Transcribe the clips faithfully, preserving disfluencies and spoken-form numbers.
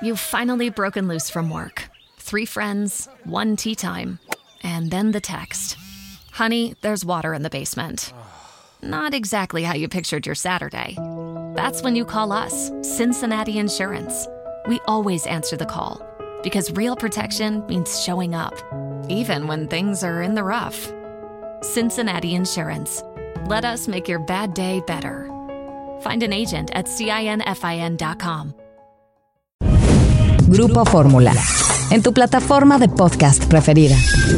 You've finally broken loose from work. Three friends, one tea time, and then the text. Honey, there's water in the basement. Not exactly how you pictured your Saturday. That's when you call us, Cincinnati Insurance. We always answer the call because real protection means showing up, even when things are in the rough. Cincinnati Insurance. Let us make your bad day better. Find an agent at cinfin dot com. Grupo Fórmula, en tu plataforma de podcast preferida.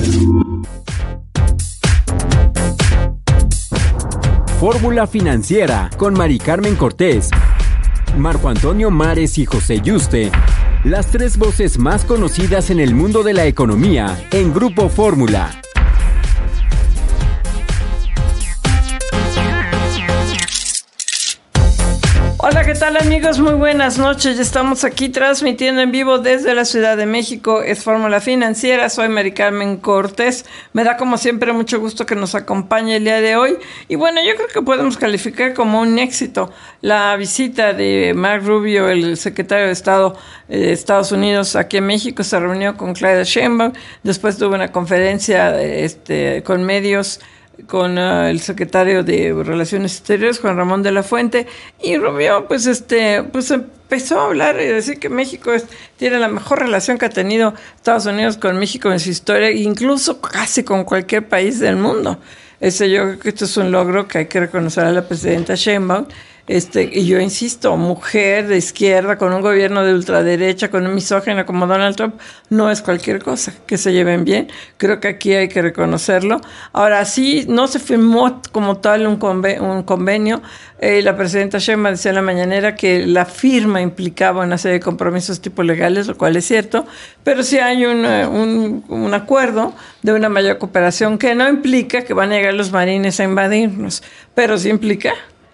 Fórmula Financiera con Mari Carmen Cortés, Marco Antonio Mares y José Yuste, las tres voces más conocidas en el mundo de la economía en Grupo Fórmula. Hola, ¿qué tal amigos? Muy buenas noches. Ya estamos aquí transmitiendo en vivo desde la Ciudad de México. Es Fórmula Financiera. Soy Mari Carmen Cortés. Me da como siempre mucho gusto que nos acompañe el día de hoy. Y bueno, yo creo que podemos calificar como un éxito la visita de Marco Rubio, el secretario de Estado de Estados Unidos aquí en México. Se reunió con Claudia Sheinbaum. Después tuvo una conferencia este, con medios con uh, el secretario de Relaciones Exteriores, Juan Ramón de la Fuente, y Rubio pues este pues empezó a hablar y decir que México es, tiene la mejor relación que ha tenido Estados Unidos con México en su historia, incluso casi con cualquier país del mundo. Ese, yo creo que esto es un logro que hay que reconocer a la presidenta Sheinbaum. Este, y yo insisto, mujer de izquierda con un gobierno de ultraderecha, con un misógino como Donald Trump, no es cualquier cosa, que se lleven bien. Creo que aquí hay que reconocerlo. Ahora sí, no se firmó como tal un, conven- un convenio. Eh, la presidenta Sheinbaum decía en la mañanera que la firma implicaba una serie de compromisos tipo legales, lo cual es cierto, pero sí hay un, un, un acuerdo de una mayor cooperación que no implica que van a llegar los marines a invadirnos, pero sí implica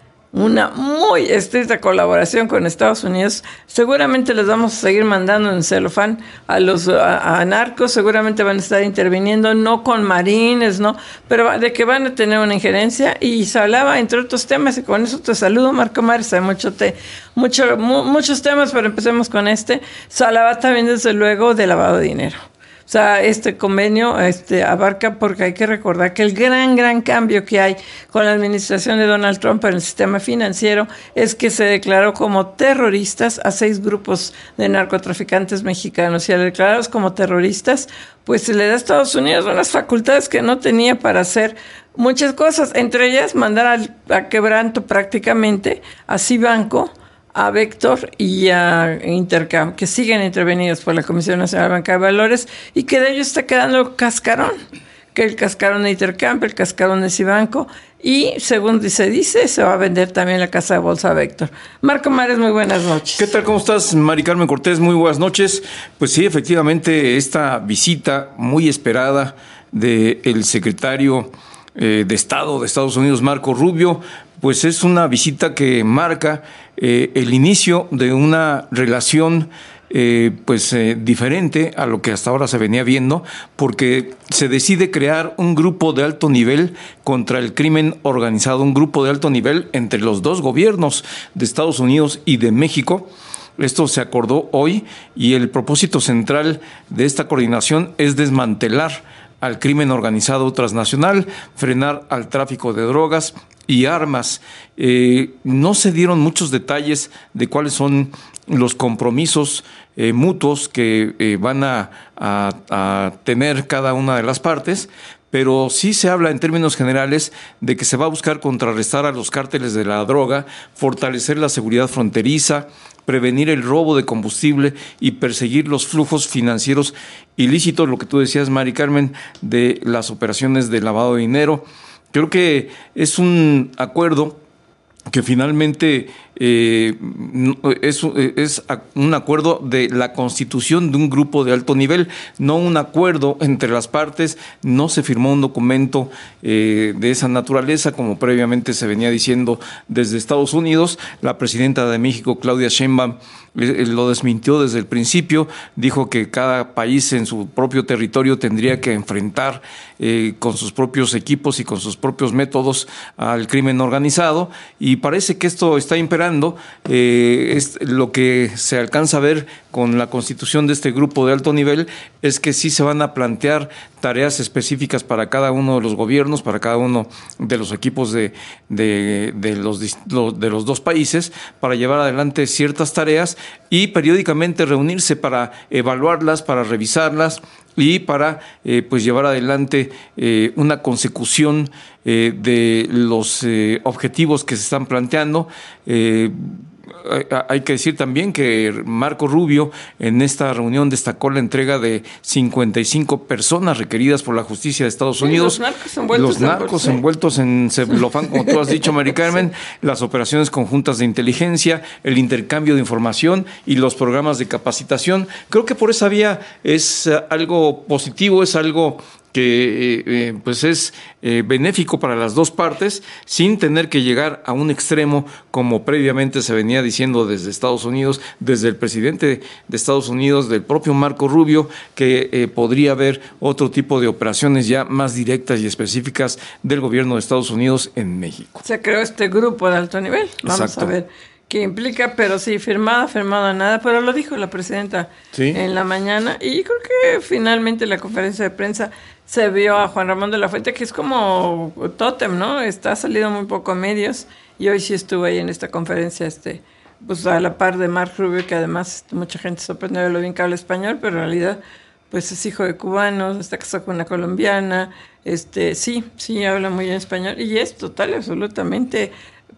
una muy estricta colaboración con Estados Unidos. Seguramente les vamos a seguir mandando en celofán a los a, a narcos, seguramente van a estar interviniendo, no con marines, no, pero de que van a tener una injerencia. Y se hablaba, entre otros temas, y con eso te saludo, Marco Mares, hay mucho te, mucho, mu, muchos temas, pero empecemos con este. Se hablaba también, desde luego, de lavado de dinero. O sea, este convenio este, abarca, porque hay que recordar que el gran, gran cambio que hay con la administración de Donald Trump en el sistema financiero es que se declaró como terroristas a seis grupos de narcotraficantes mexicanos. Y al declararlos como terroristas, pues se le da a Estados Unidos unas facultades que no tenía para hacer muchas cosas, entre ellas mandar al, a quebranto prácticamente a Cibanco, a Vector y a Intercam, que siguen intervenidos por la Comisión Nacional de Banca de Valores, y que de ellos está quedando cascarón, que el cascarón de Intercam, el cascarón de Cibanco, y según se dice, se va a vender también la casa de bolsa Vector. Marco Mares, muy buenas noches. ¿Qué tal? ¿Cómo estás, Mari Carmen Cortés? Muy buenas noches. Pues sí, efectivamente, esta visita muy esperada del secretario eh, de Estado de Estados Unidos, Marco Rubio, pues es una visita que marca eh, el inicio de una relación eh, pues eh, diferente a lo que hasta ahora se venía viendo, porque se decide crear un grupo de alto nivel contra el crimen organizado, un grupo de alto nivel entre los dos gobiernos de Estados Unidos y de México. Esto se acordó hoy y el propósito central de esta coordinación es desmantelar al crimen organizado transnacional, frenar al tráfico de drogas y armas. Eh, no se dieron muchos detalles de cuáles son los compromisos eh, mutuos que eh, van a, a, a tener cada una de las partes, pero sí se habla en términos generales de que se va a buscar contrarrestar a los cárteles de la droga, fortalecer la seguridad fronteriza, prevenir el robo de combustible y perseguir los flujos financieros ilícitos, lo que tú decías, Mari Carmen, de las operaciones de lavado de dinero. Creo que es un acuerdo que finalmente eh, es, es un acuerdo de la constitución de un grupo de alto nivel, no un acuerdo entre las partes. No se firmó un documento eh, de esa naturaleza, como previamente se venía diciendo desde Estados Unidos. La presidenta de México, Claudia Sheinbaum, lo desmintió desde el principio, dijo que cada país en su propio territorio tendría que enfrentar eh, con sus propios equipos y con sus propios métodos al crimen organizado, y parece que esto está imperando. Eh, es lo que se alcanza a ver con la constitución de este grupo de alto nivel es que sí se van a plantear tareas específicas para cada uno de los gobiernos, para cada uno de los equipos de, de, de, los, de los dos países, para llevar adelante ciertas tareas y periódicamente reunirse para evaluarlas, para revisarlas y para eh, pues llevar adelante eh, una consecución eh, de los eh, objetivos que se están planteando. Eh, Hay que decir también que Marco Rubio en esta reunión destacó la entrega de cincuenta y cinco personas requeridas por la justicia de Estados Unidos. Sí, los narcos envueltos, los narcos en, envueltos en celofán, como tú has dicho, Mari Carmen, sí. Las operaciones conjuntas de inteligencia, el intercambio de información y los programas de capacitación. Creo que por esa vía es algo positivo, es algo que eh, pues es eh, benéfico para las dos partes, sin tener que llegar a un extremo como previamente se venía diciendo desde Estados Unidos, desde el presidente de Estados Unidos, del propio Marco Rubio, que eh, podría haber otro tipo de operaciones ya más directas y específicas del gobierno de Estados Unidos en México. Se creó este grupo de alto nivel, vamos Exacto. a ver qué implica, pero sí, firmada, firmada nada, pero lo dijo la presidenta ¿Sí? en la mañana, y creo que finalmente la conferencia de prensa se vio a Juan Ramón de la Fuente, que es como tótem, ¿no? Está salido muy poco a medios, y hoy sí estuvo ahí en esta conferencia, este, pues a la par de Mark Rubio, que además mucha gente sorprendió de lo bien que habla español, pero en realidad, pues es hijo de cubanos, está casado con una colombiana, este, sí, sí habla muy bien español, y es total y absolutamente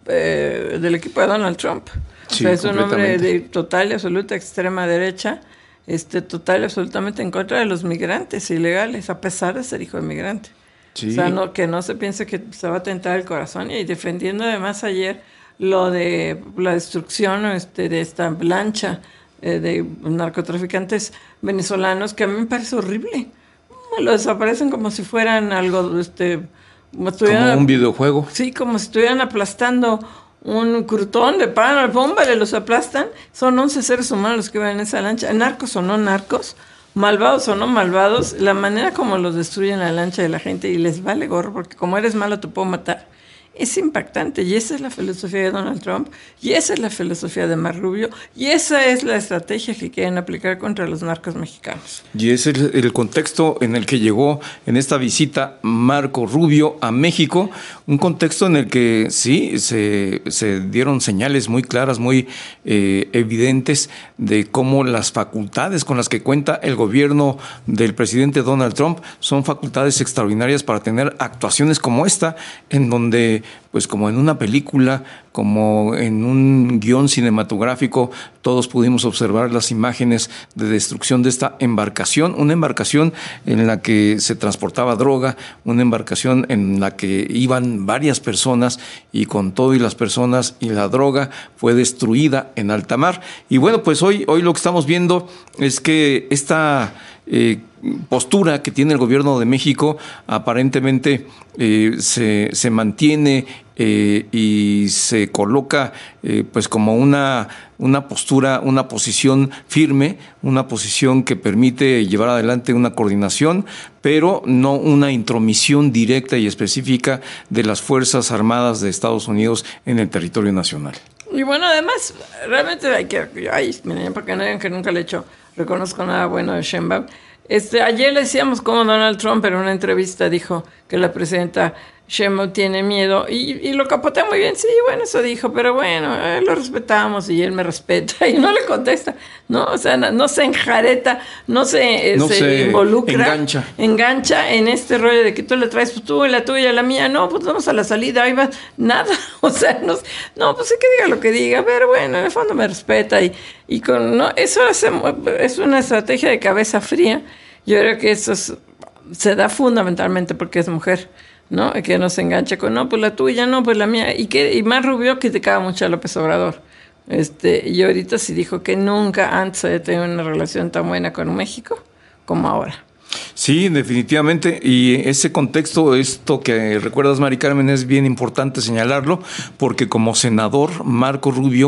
eh, del equipo de Donald Trump. Sí, o sea, es un hombre de total y absoluta extrema derecha, Este, total y absolutamente en contra de los migrantes ilegales, a pesar de ser hijo de migrante. Sí. O sea, no, que no se piense que se va a tentar el corazón, y defendiendo además ayer lo de la destrucción este, de esta lancha eh, de narcotraficantes venezolanos, que a mí me parece horrible. Lo desaparecen como si fueran algo, este, como, como un videojuego. Sí, como si estuvieran aplastando un crutón de pan, al bomba, le los aplastan. Son once seres humanos los que van en esa lancha, narcos o no narcos, malvados o no malvados, la manera como los destruyen la lancha de la gente, y les vale gorro, porque como eres malo te puedo matar, es impactante. Y esa es la filosofía de Donald Trump, y esa es la filosofía de Marco Rubio, y esa es la estrategia que quieren aplicar contra los narcos mexicanos. Y ese es el, el contexto en el que llegó en esta visita Marco Rubio a México, un contexto en el que sí se, se dieron señales muy claras, muy eh, evidentes de cómo las facultades con las que cuenta el gobierno del presidente Donald Trump son facultades extraordinarias para tener actuaciones como esta, en donde pues como en una película, como en un guión cinematográfico, todos pudimos observar las imágenes de destrucción de esta embarcación, una embarcación en la que se transportaba droga, una embarcación en la que iban varias personas, y con todo y las personas y la droga fue destruida en alta mar. Y bueno, pues hoy, hoy lo que estamos viendo es que esta eh, postura que tiene el gobierno de México aparentemente eh, se, se mantiene eh, y se coloca eh, pues como una, una postura, una posición firme, una posición que permite llevar adelante una coordinación, pero no una intromisión directa y específica de las Fuerzas Armadas de Estados Unidos en el territorio nacional. Y bueno, además, realmente hay que, ay, miren, para que no digan que nunca le he hecho, reconozco nada bueno de Sheinbaum. Este, ayer le decíamos cómo Donald Trump en una entrevista dijo que la presidenta Sheinbaum tiene miedo, y, y lo capotea muy bien. Sí, bueno, eso dijo, pero bueno, eh, lo respetamos y él me respeta, y no le contesta, ¿no? O sea, no, no se enjareta, no se, eh, no se, se involucra, engancha. engancha en este rollo de que tú le traes, pues tú y la tuya, la mía, no, pues vamos a la salida, ahí va, nada, o sea, no, no pues sí que diga lo que diga, pero bueno, en el fondo me respeta, y, y con, no, eso es, es una estrategia de cabeza fría. Yo creo que eso es, se da fundamentalmente porque es mujer, ¿no? Que no se engancha con, no, pues la tuya, no, pues la mía. Y que y más Rubio criticaba mucho a López Obrador. Este, y ahorita sí dijo que nunca antes había tenido una relación tan buena con México como ahora. Sí, definitivamente, y ese contexto, esto que recuerdas, Mari Carmen, es bien importante señalarlo, porque como senador, Marco Rubio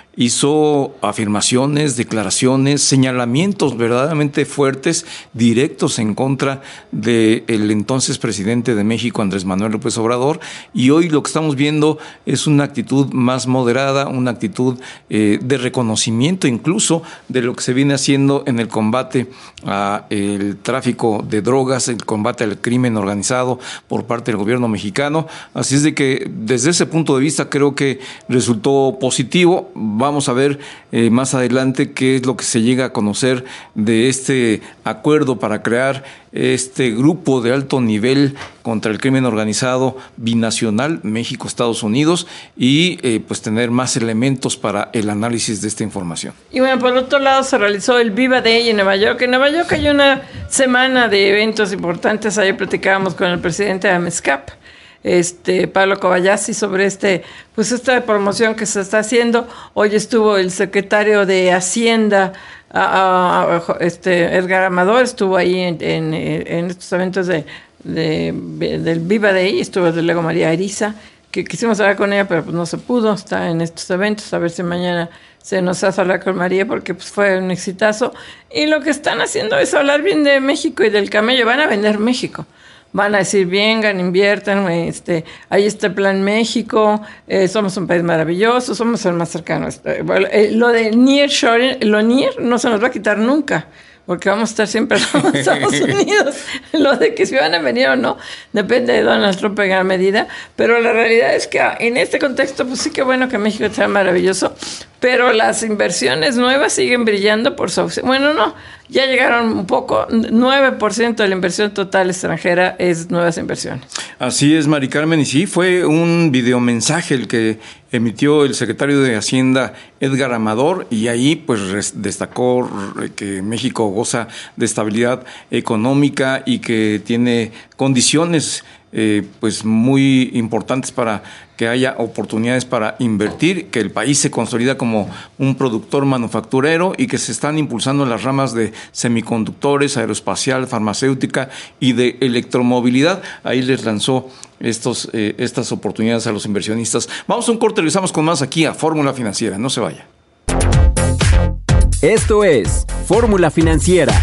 hizo afirmaciones, declaraciones, señalamientos verdaderamente fuertes, directos en contra del entonces presidente de México, Andrés Manuel López Obrador, y hoy lo que estamos viendo es una actitud más moderada, una actitud eh, de reconocimiento incluso de lo que se viene haciendo en el combate al tráfico de drogas, el combate al crimen organizado por parte del gobierno mexicano. Así es de que desde ese punto de vista creo que resultó positivo. Vamos a ver eh, más adelante qué es lo que se llega a conocer de este acuerdo para crear este grupo de alto nivel contra el crimen organizado binacional México-Estados Unidos y eh, pues tener más elementos para el análisis de esta información. Y bueno, por otro lado se realizó el Viva Day en Nueva York. En Nueva York hay una semana de eventos importantes. Ayer platicábamos con el presidente de AMESCAP, este Pablo Kobayashi, sobre este pues esta promoción que se está haciendo. Hoy estuvo el secretario de Hacienda, a, a, este Edgar Amador, estuvo ahí en, en, en estos eventos de, de, del Viva Day. Estuvo desde luego María Eriza, que quisimos hablar con ella, pero pues no se pudo, está en estos eventos, a ver si mañana se nos hace hablar con María, porque pues fue un exitazo. Y lo que están haciendo es hablar bien de México y del camello. Van a vender México. Van a decir, vengan, inviertan, este, ahí está el Plan México, eh, somos un país maravilloso, somos el más cercano. Bueno, eh, lo de nearshoring, lo near no se nos va a quitar nunca, porque vamos a estar siempre en los Estados Unidos. Lo de que si van a venir o no, depende de Donald Trump en gran medida, pero la realidad es que en este contexto, pues sí que bueno que México sea maravilloso, pero las inversiones nuevas siguen brillando por su ausencia. Bueno, no, ya llegaron un poco, nueve por ciento de la inversión total extranjera es nuevas inversiones. Así es, Mari Carmen, y sí, fue un videomensaje el que emitió el secretario de Hacienda, Edgar Amador, y ahí pues destacó que México goza de estabilidad económica y que tiene condiciones eh, pues muy importantes para que haya oportunidades para invertir, que el país se consolida como un productor manufacturero y que se están impulsando las ramas de semiconductores, aeroespacial, farmacéutica y de electromovilidad. Ahí les lanzó estos, eh, estas oportunidades a los inversionistas. Vamos a un corte, regresamos con más aquí a Fórmula Financiera. No se vaya. Esto es Fórmula Financiera.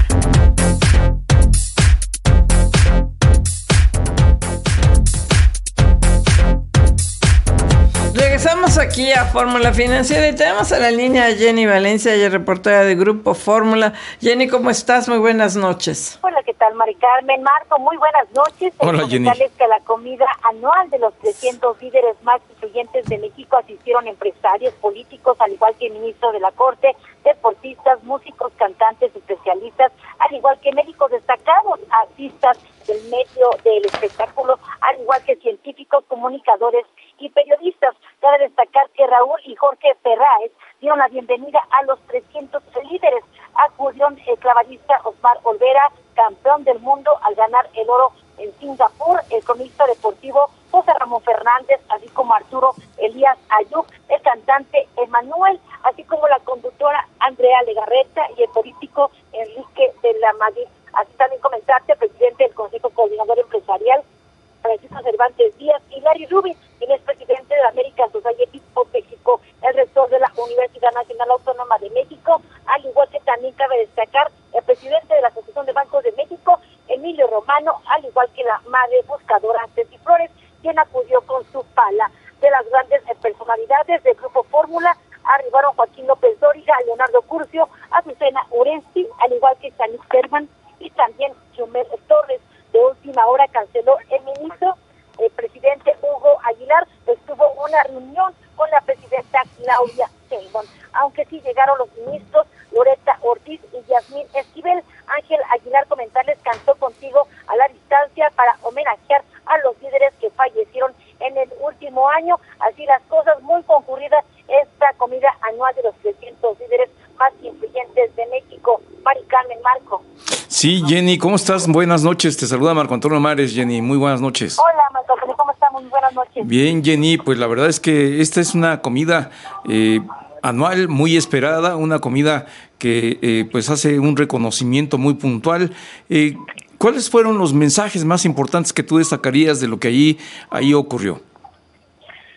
Regresamos aquí a Fórmula Financiera y tenemos a la línea a Jenny Valencia, ella es reportera de Grupo Fórmula. Jenny, ¿cómo estás? Muy buenas noches. Hola, ¿qué tal, Mari Carmen? Marco, muy buenas noches. Hola, Jenny. Que la comida anual de los trescientos líderes más influyentes de México asistieron empresarios, políticos, al igual que el ministro de la Corte, deportistas, músicos, cantantes, especialistas, al igual que médicos destacados, artistas del medio del espectáculo, al igual que científicos, comunicadores y periodistas. Cabe destacar que Raúl y Jorge Ferráez dieron la bienvenida a los trescientos líderes. Acudió el clavadista Osmar Olvera, campeón del mundo al ganar el oro en Singapur, el cronista deportivo José Ramón Fernández, así como Arturo Elías Ayub, el cantante Emanuel, así como la conductora Andrea Legarreta y el político Enrique de la Madrid. Así también comentarte, presidente del Consejo Coordinador Empresarial, Francisco Cervantes Díaz, y Larry Rubin, quien es presidente de la American Society of México, el rector de la Universidad Nacional Autónoma de México, al igual que también cabe destacar el presidente de la Asociación de Bancos de México, Emilio Romano, al igual que la madre buscadora Ceci Flores, quien acudió con su pala. De las grandes personalidades del Grupo Fórmula arribaron Joaquín López Dóriga, Leonardo Curcio, Azucena Urenzi, al igual que Sanis Berman y también Chumel Torres. De última hora canceló el ministro, el presidente Hugo Aguilar, estuvo una reunión con la presidenta Claudia Sheinbaum. Aunque sí llegaron los ministros Loreta Ortiz y Yasmín Esquivel, Ángel Aguilar comentarles cantó contigo a la distancia para homenajear a los líderes que fallecieron en el último año. Así las cosas, muy concurrida esta comida anual de los trescientos líderes más influyentes de México. Mari Carmen, Marco. Sí, Jenny, ¿cómo estás? Buenas noches, te saluda Marco Antonio Mares. Jenny, muy buenas noches. Hola, Marco Antonio, ¿cómo estamos? Muy buenas noches. Bien, Jenny, pues la verdad es que esta es una comida eh, anual muy esperada, una comida que eh, pues hace un reconocimiento muy puntual. Eh, ¿Cuáles fueron los mensajes más importantes que tú destacarías de lo que ahí, ahí ocurrió?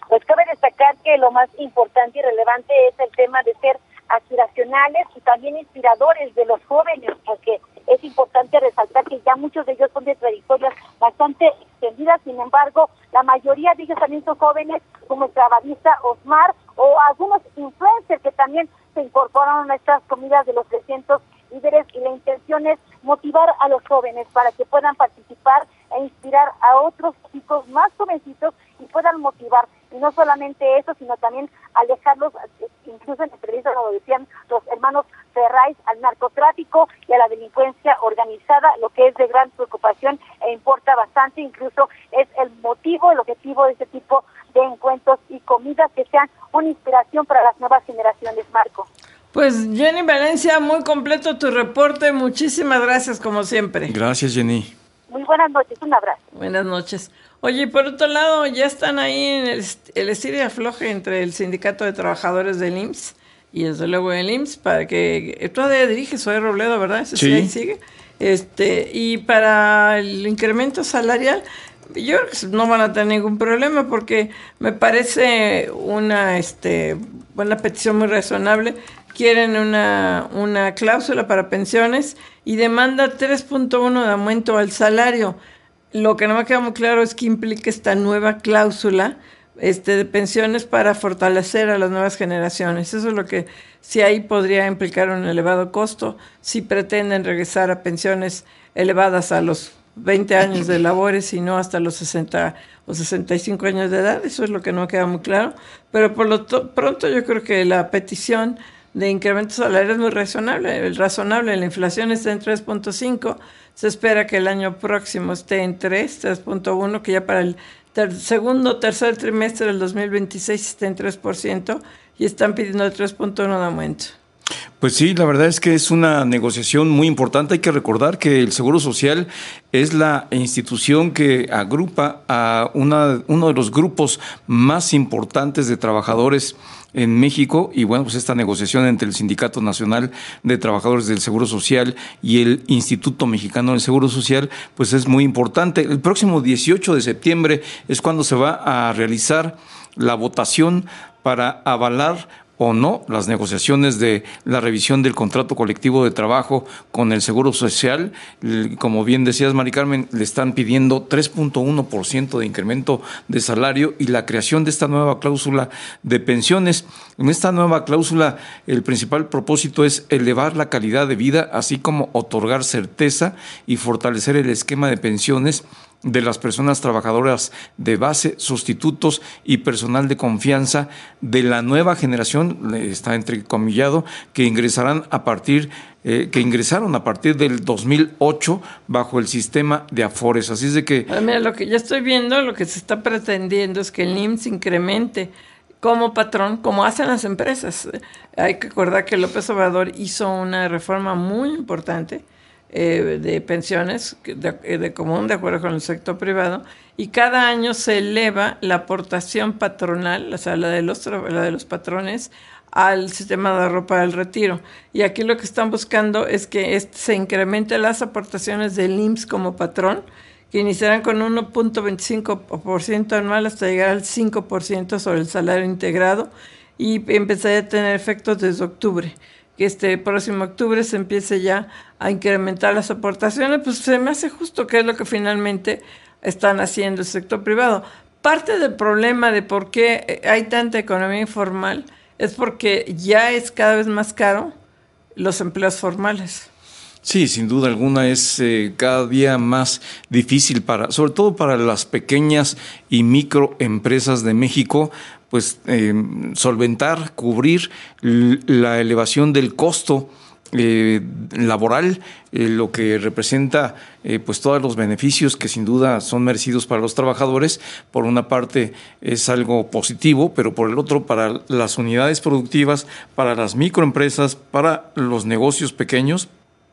Pues cabe destacar que lo más importante y relevante es el tema de ser aspiracionales y también inspiradores de los jóvenes, porque es importante resaltar que ya muchos de ellos son de trayectorias bastante extendidas. Sin embargo, la mayoría de ellos también son jóvenes, como el trabajista Osmar o algunos influencers que también se incorporaron a estas comidas de los trescientos líderes, y la intención es motivar a los jóvenes para que puedan participar e inspirar a otros chicos más jovencitos y puedan motivar. Y no solamente eso, sino también alejarlos, incluso en entrevistas lo decían los hermanos Ferraiz, al narcotráfico y a la delincuencia organizada, lo que es de gran preocupación e importa bastante. Incluso es el motivo, el objetivo de este tipo de encuentros y comidas, que sean una inspiración para las nuevas generaciones, Marco. Pues Jenny Valencia, muy completo tu reporte, muchísimas gracias como siempre. Gracias, Jenny. Muy buenas noches, un abrazo. Buenas noches. Oye, por otro lado, ya están ahí en el, el estilo y afloje entre el Sindicato de Trabajadores del I M S S y desde luego el I M S S, para que, todavía diriges, soy Robledo, ¿verdad? Ese sí, sí ahí sigue. Este, y para el incremento salarial, yo creo que no van a tener ningún problema, porque me parece una, este, una petición muy razonable. Quieren una, una cláusula para pensiones y demanda tres punto uno de aumento al salario. Lo que no me queda muy claro es qué implica esta nueva cláusula este, de pensiones para fortalecer a las nuevas generaciones. Eso es lo que sí ahí podría implicar un elevado costo si pretenden regresar a pensiones elevadas a los veinte años de labores y no hasta los sesenta o sesenta y cinco años de edad. Eso es lo que no me queda muy claro. Pero por lo to- pronto yo creo que la petición de incremento salarial es muy razonable. El razonable, la inflación está en tres punto cinco, se espera que el año próximo esté en tres, tres punto uno, que ya para el ter- segundo tercer trimestre del dos mil veintiséis esté en tres por ciento y están pidiendo tres punto uno de aumento. Pues sí, la verdad es que es una negociación muy importante. Hay que recordar que el Seguro Social es la institución que agrupa a una, uno de los grupos más importantes de trabajadores en México, y bueno, pues esta negociación entre el Sindicato Nacional de Trabajadores del Seguro Social y el Instituto Mexicano del Seguro Social, pues es muy importante. El próximo dieciocho de septiembre es cuando se va a realizar la votación para avalar o no las negociaciones de la revisión del contrato colectivo de trabajo con el Seguro Social. Como bien decías, Mari Carmen, le están pidiendo tres punto uno por ciento de incremento de salario y la creación de esta nueva cláusula de pensiones. En esta nueva cláusula, el principal propósito es elevar la calidad de vida, así como otorgar certeza y fortalecer el esquema de pensiones de las personas trabajadoras de base, sustitutos y personal de confianza de la nueva generación, está entrecomillado, que ingresarán a partir eh, que ingresaron a partir del dos mil ocho bajo el sistema de Afores. Así es de que Ah, mira, lo que ya estoy viendo, lo que se está pretendiendo es que el I M S S incremente como patrón, como hacen las empresas. Hay que recordar que López Obrador hizo una reforma muy importante Eh, de pensiones de, de común, de acuerdo con el sector privado, y cada año se eleva la aportación patronal, o sea, la de los, la de los patrones, al sistema de ahorro para el retiro. Y aquí lo que están buscando es que este, se incrementen las aportaciones del I M S S como patrón, que iniciarán con uno punto veinticinco por ciento anual hasta llegar al cinco por ciento sobre el salario integrado, y empezaría a tener efectos desde octubre. Que este próximo octubre se empiece ya a incrementar las aportaciones, pues se me hace justo, que es lo que finalmente están haciendo el sector privado. Parte del problema de por qué hay tanta economía informal es porque ya es cada vez más caro los empleos formales. sí, sin duda alguna es eh, cada día más difícil para, sobre todo para las pequeñas y microempresas de México, pues eh, solventar, cubrir l- la elevación del costo eh, laboral, eh, lo que representa eh, pues todos los beneficios que sin duda son merecidos para los trabajadores. Por una parte es algo positivo, pero por el otro para las unidades productivas, para las microempresas, para los negocios pequeños,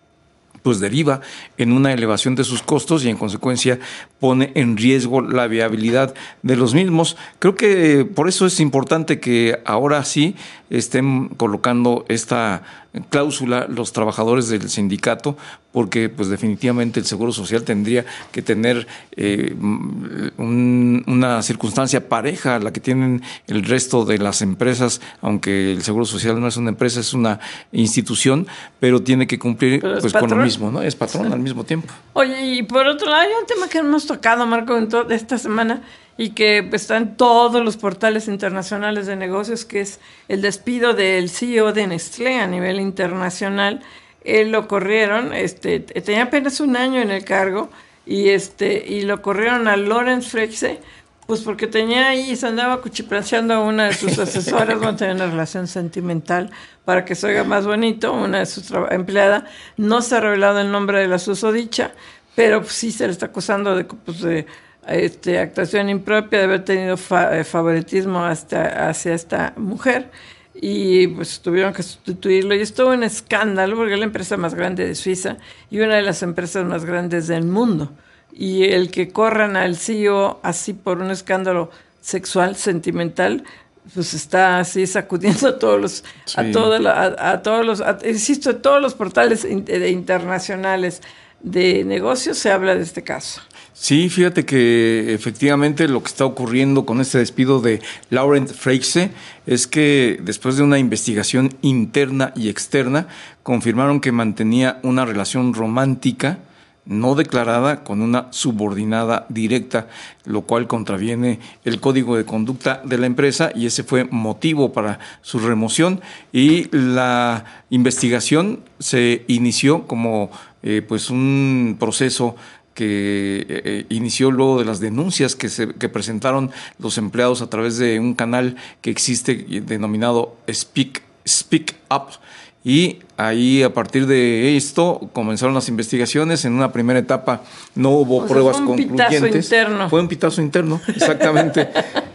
pues deriva en una elevación de sus costos y en consecuencia pone en riesgo la viabilidad de los mismos. Creo que por eso es importante que ahora sí estén colocando esta cláusula los trabajadores del sindicato, porque pues definitivamente el Seguro Social tendría que tener eh, un, una circunstancia pareja a la que tienen el resto de las empresas, aunque el Seguro Social no es una empresa, es una institución, pero tiene que cumplir pues con lo mismo, ¿no? Es patrón, sí, al mismo tiempo. Oye, y por otro lado, hay un tema que hemos tocado, Marco, en toda esta semana, y que pues, está en todos los portales internacionales de negocios, que es el despido del C E O de Nestlé a nivel internacional. Él lo corrieron, este, tenía apenas un año en el cargo, y este y lo corrieron a Laurent Freixe, pues porque tenía ahí, se andaba cuchiplacheando a una de sus asesoras, no tenía una relación sentimental para que se oiga más bonito, una de sus empleadas. No se ha revelado el nombre de la susodicha, pero pues, sí se le está acusando de, pues, de este, actuación impropia, de haber tenido fa, favoritismo hasta, hacia esta mujer, y pues tuvieron que sustituirlo, y es todo un escándalo porque es la empresa más grande de Suiza y una de las empresas más grandes del mundo, y el que corran al C E O así por un escándalo sexual, sentimental, pues está así sacudiendo a todos los, sí. a, toda la, a, a todos los, a, insisto, a todos los portales de internacionales de negocios se habla de este caso. Sí, fíjate que efectivamente lo que está ocurriendo con este despido de Laurent Freixe es que después de una investigación interna y externa confirmaron que mantenía una relación romántica no declarada con una subordinada directa, lo cual contraviene el código de conducta de la empresa, y ese fue motivo para su remoción. Y la investigación se inició como eh, pues un proceso que eh, inició luego de las denuncias que se que presentaron los empleados a través de un canal que existe denominado Speak, Speak Up. Y ahí, a partir de esto, comenzaron las investigaciones. En una primera etapa no hubo o pruebas sea, fue un concluyentes. Pitazo interno. Fue un pitazo interno, exactamente.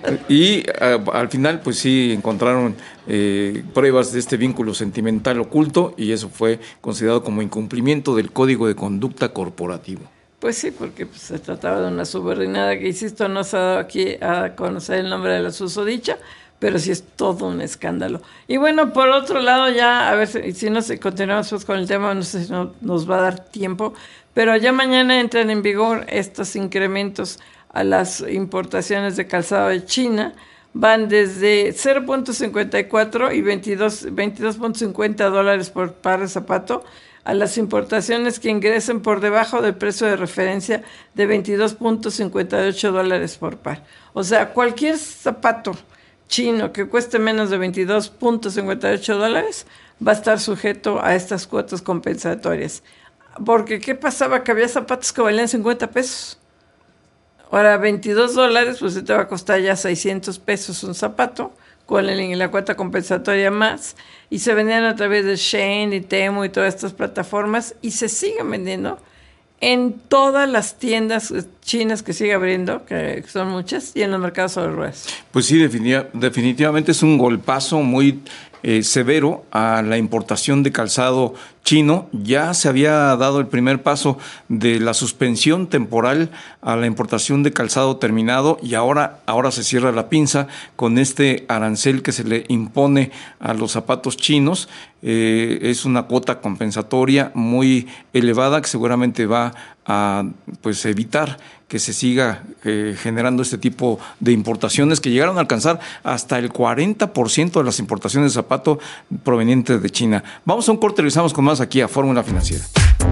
Y uh, al final, pues sí, encontraron eh, pruebas de este vínculo sentimental oculto, y eso fue considerado como incumplimiento del Código de Conducta Corporativo. Pues sí, porque pues, se trataba de una subordinada que, insisto, no se ha dado aquí a conocer el nombre de la susodicha, pero sí es todo un escándalo. Y bueno, por otro lado, ya, a ver si, si nos continuamos pues con el tema, no sé si no, nos va a dar tiempo, pero ya mañana entran en vigor estos incrementos a las importaciones de calzado de China. Van desde cero punto cincuenta y cuatro y veintidós punto cincuenta dólares por par de zapato a las importaciones que ingresen por debajo del precio de referencia de veintidós punto cincuenta y ocho dólares por par. O sea, cualquier zapato chino que cueste menos de veintidós punto cincuenta y ocho dólares va a estar sujeto a estas cuotas compensatorias. Porque ¿qué pasaba? Que había zapatos que valían cincuenta pesos. Ahora veintidós dólares, pues te va a costar ya seiscientos pesos un zapato, con el, la cuota compensatoria más, y se vendían a través de Shein y Temu y todas estas plataformas, y se siguen vendiendo en todas las tiendas chinas que sigue abriendo, que son muchas, y en los mercados sobre ruedas. Pues sí, definitivamente es un golpazo muy eh, severo a la importación de calzado chino. Ya se había dado el primer paso de la suspensión temporal a la importación de calzado terminado, y ahora, ahora se cierra la pinza con este arancel que se le impone a los zapatos chinos. Eh, es una cuota compensatoria muy elevada que seguramente va a pues evitar que se siga eh, generando este tipo de importaciones que llegaron a alcanzar hasta el cuarenta por ciento de las importaciones de zapato provenientes de China. Vamos a un corte, regresamos con más aquí a Fórmula Financiera.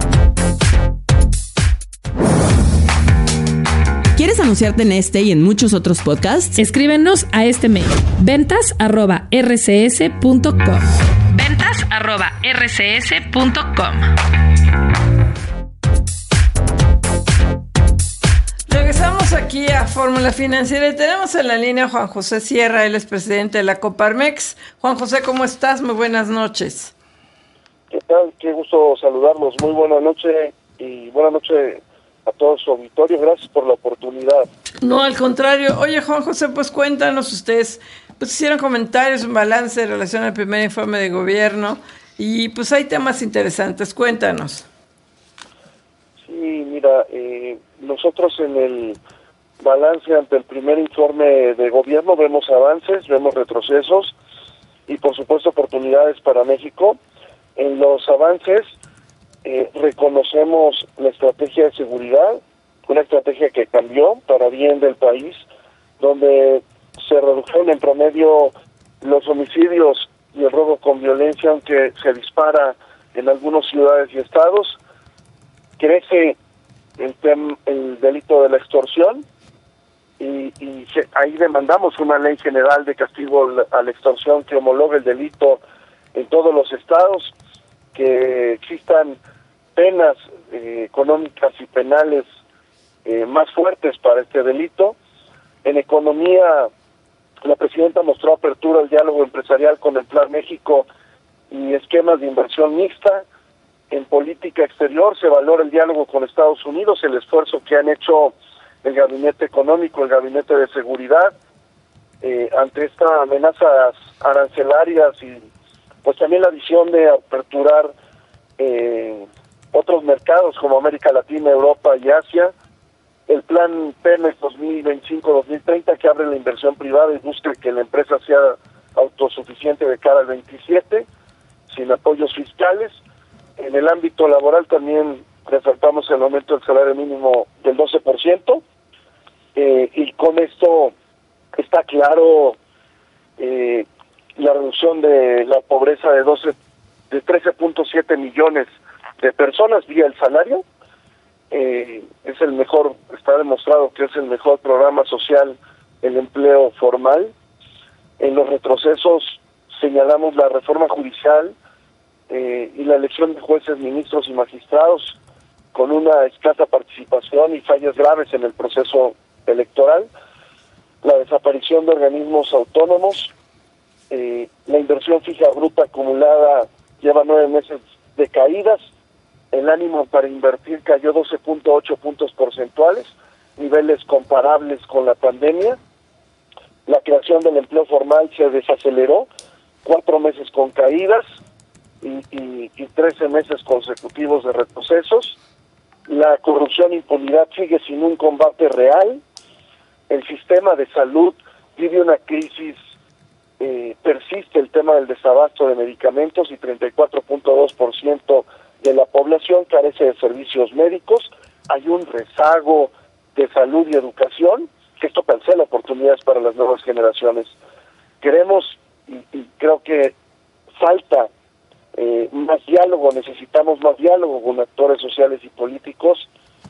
¿Quieres anunciarte en este y en muchos otros podcasts? Escríbenos a este mail: ventas arroba r c s punto com. ventas arroba r c s punto com. Regresamos aquí a Fórmula Financiera y tenemos en la línea a Juan José Sierra, él es presidente de la Coparmex. Juan José, ¿cómo estás? Muy buenas noches. ¿Qué tal? Qué gusto saludarlos. Muy buenas noches y buenas noches a todo su auditorio. Gracias por la oportunidad. No, al contrario. Oye, Juan José, pues cuéntanos, ustedes pues hicieron comentarios, un balance en relación al primer informe de gobierno y pues hay temas interesantes. Cuéntanos. Sí, mira, eh, nosotros en el balance ante el primer informe de gobierno vemos avances, vemos retrocesos y por supuesto oportunidades para México. En los avances eh, reconocemos la estrategia de seguridad, una estrategia que cambió para bien del país, donde se redujeron en promedio los homicidios y el robo con violencia, aunque se dispara en algunas ciudades y estados. Crece el, tem, el delito de la extorsión y, y se, ahí demandamos una ley general de castigo a la extorsión que homologue el delito en todos los estados, que existan penas eh, económicas y penales eh, más fuertes para este delito. En economía, la presidenta mostró apertura al diálogo empresarial con el Plan México y esquemas de inversión mixta. En política exterior se valora el diálogo con Estados Unidos, el esfuerzo que han hecho el Gabinete Económico, el Gabinete de Seguridad, eh, ante estas amenazas arancelarias y pues también la visión de aperturar eh, otros mercados como América Latina, Europa y Asia. El plan Pemex dos mil veinticinco a dos mil treinta que abre la inversión privada y busca que la empresa sea autosuficiente de cara al veintisiete, sin apoyos fiscales. En el ámbito laboral también resaltamos el aumento del salario mínimo del doce por ciento, eh, y con esto está claro eh, la reducción de la pobreza de doce de trece punto siete millones de personas vía el salario. Eh, es el mejor, está demostrado que es el mejor programa social el empleo formal. En los retrocesos señalamos la reforma judicial eh, y la elección de jueces, ministros y magistrados con una escasa participación y fallas graves en el proceso electoral, la desaparición de organismos autónomos, eh, la inversión fija bruta acumulada lleva nueve meses de caídas, el ánimo para invertir cayó doce punto ocho puntos porcentuales, niveles comparables con la pandemia. La creación del empleo formal se desaceleró, cuatro meses con caídas y, y, y trece meses consecutivos de retrocesos. La corrupción e impunidad sigue sin un combate real. El sistema de salud vive una crisis, eh, persiste el tema del desabasto de medicamentos y treinta y cuatro punto dos por ciento de la población carece de servicios médicos. Hay un rezago de salud y educación que esto cancela oportunidades para las nuevas generaciones. Queremos, y, y creo que falta eh, más diálogo, necesitamos más diálogo con actores sociales y políticos,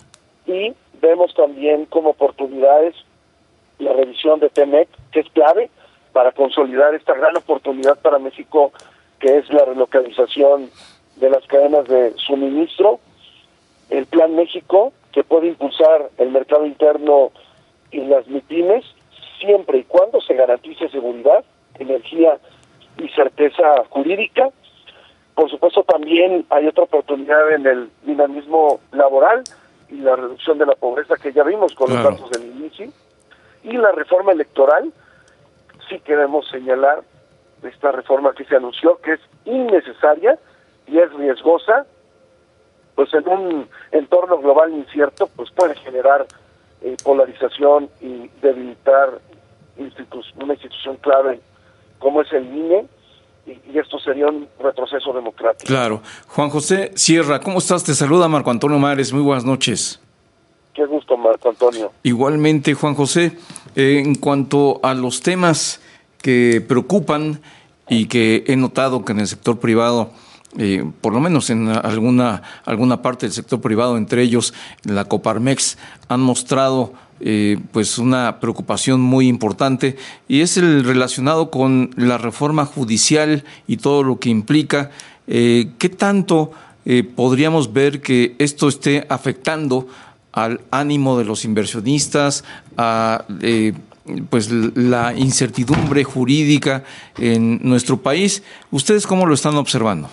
y vemos también como oportunidades la revisión de TEMEC, que es clave para consolidar esta gran oportunidad para México, que es la relocalización de las cadenas de suministro, el Plan México, que puede impulsar el mercado interno y las MIPYMES, siempre y cuando se garantice seguridad, energía y certeza jurídica. Por supuesto, también hay otra oportunidad en el dinamismo laboral y la reducción de la pobreza que ya vimos con claro. los datos del INEGI, y la reforma electoral. Sí queremos señalar esta reforma que se anunció, que es innecesaria y es riesgosa, pues en un entorno global incierto, pues puede generar eh, polarización y debilitar institu- una institución clave como es el I N E, y, y esto sería un retroceso democrático. Claro. Juan José Sierra, ¿cómo estás? Te saluda Marco Antonio Mares, muy buenas noches. Qué gusto, Marco Antonio. Igualmente, Juan José, eh, en cuanto a los temas que preocupan y que he notado que en el sector privado, Eh, por lo menos en alguna alguna parte del sector privado, entre ellos la Coparmex, han mostrado eh, pues una preocupación muy importante, y es el relacionado con la reforma judicial y todo lo que implica. Eh, ¿Qué tanto eh, podríamos ver que esto esté afectando al ánimo de los inversionistas, a eh, pues la incertidumbre jurídica en nuestro país? ¿Ustedes cómo lo están observando?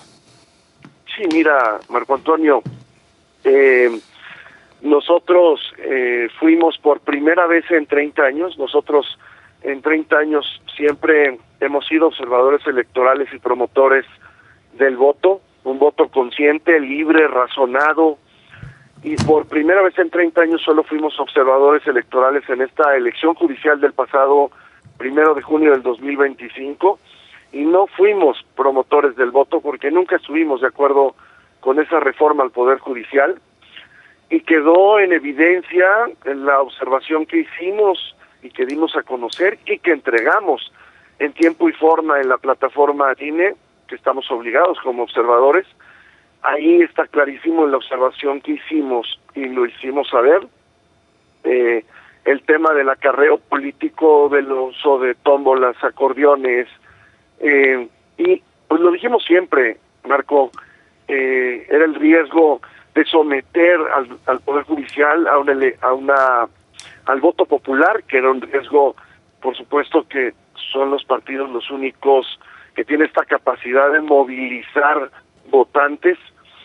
Sí, mira, Marco Antonio, eh, nosotros eh, fuimos por primera vez en treinta años, nosotros en treinta años siempre hemos sido observadores electorales y promotores del voto, un voto consciente, libre, razonado, y por primera vez en treinta años solo fuimos observadores electorales en esta elección judicial del pasado primero de junio del dos mil veinticinco, y no fuimos promotores del voto porque nunca estuvimos de acuerdo con esa reforma al Poder Judicial, y quedó en evidencia en la observación que hicimos y que dimos a conocer y que entregamos en tiempo y forma en la plataforma I N E, que estamos obligados como observadores. Ahí está clarísimo en la observación que hicimos y lo hicimos saber, eh, el tema del acarreo político, del uso de tómbolas, acordeones, eh, y pues lo dijimos siempre, Marco, eh, era el riesgo de someter al, al Poder Judicial a una, a una al voto popular, que era un riesgo, por supuesto, que son los partidos los únicos que tienen esta capacidad de movilizar votantes.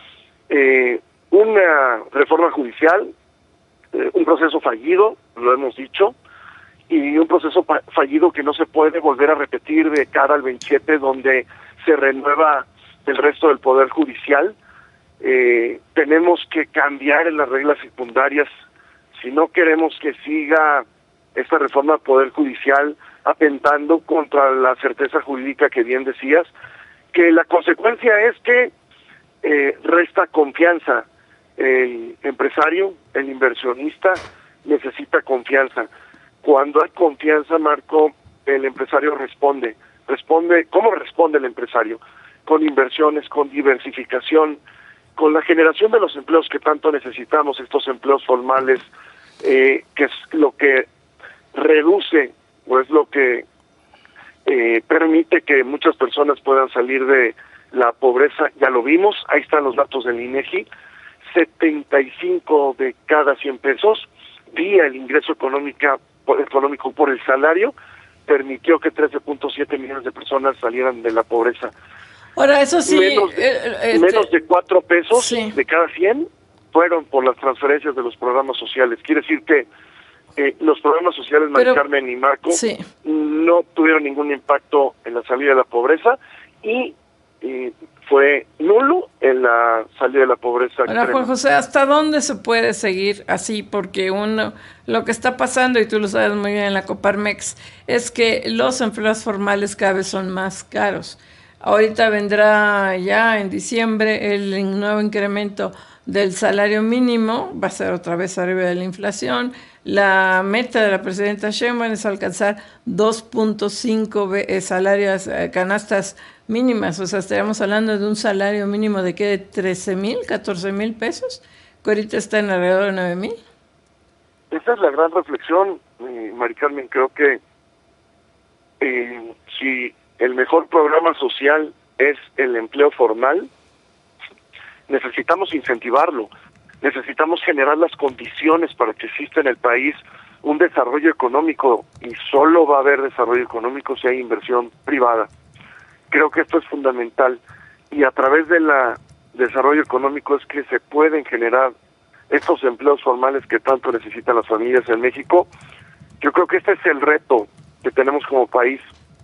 Eh, una reforma judicial, eh, un proceso fallido, lo hemos dicho, y un proceso fa- fallido que no se puede volver a repetir de cara al veintisiete, donde se renueva el resto del Poder Judicial. Eh, tenemos que cambiar en las reglas secundarias si no queremos que siga esta reforma al Poder Judicial atentando contra la certeza jurídica que bien decías, que la consecuencia es que eh, resta confianza. El empresario, el inversionista necesita confianza. Cuando hay confianza, Marco, el empresario responde. Responde, ¿cómo responde el empresario? Con inversiones, con diversificación, con la generación de los empleos que tanto necesitamos, estos empleos formales, eh, que es lo que reduce o es lo que eh, permite que muchas personas puedan salir de la pobreza. Ya lo vimos, ahí están los datos del INEGI, setenta y cinco de cada cien pesos vía el ingreso económica, por, económico por el salario, permitió que trece punto siete millones de personas salieran de la pobreza. Ahora, eso sí, menos de, eh, este, menos de cuatro pesos sí. de cada cien fueron por las transferencias de los programas sociales. Quiere decir que eh, los programas sociales, Mari Carmen y Marco, sí. no tuvieron ningún impacto en la salida de la pobreza y eh, fue nulo en la salida de la pobreza. Ahora, Juan José, ¿hasta dónde se puede seguir así? Porque uno, lo que está pasando, y tú lo sabes muy bien en la Coparmex, es que los empleos formales cada vez son más caros. Ahorita vendrá ya en diciembre el nuevo incremento del salario mínimo, va a ser otra vez arriba de la inflación. La meta de la presidenta Sheinbaum es alcanzar dos punto cinco salarios, eh, canastas mínimas, o sea, estaríamos hablando de un salario mínimo de ¿qué? De trece mil, catorce mil pesos, que ahorita está en alrededor de nueve mil. Esa es la gran reflexión, eh, Mari Carmen. Creo que eh, si el mejor programa social es el empleo formal, necesitamos incentivarlo, necesitamos generar las condiciones para que exista en el país un desarrollo económico, y solo va a haber desarrollo económico si hay inversión privada. Creo que esto es fundamental, y a través del desarrollo económico es que se pueden generar estos empleos formales que tanto necesitan las familias en México. Yo creo que este es el reto que tenemos como país,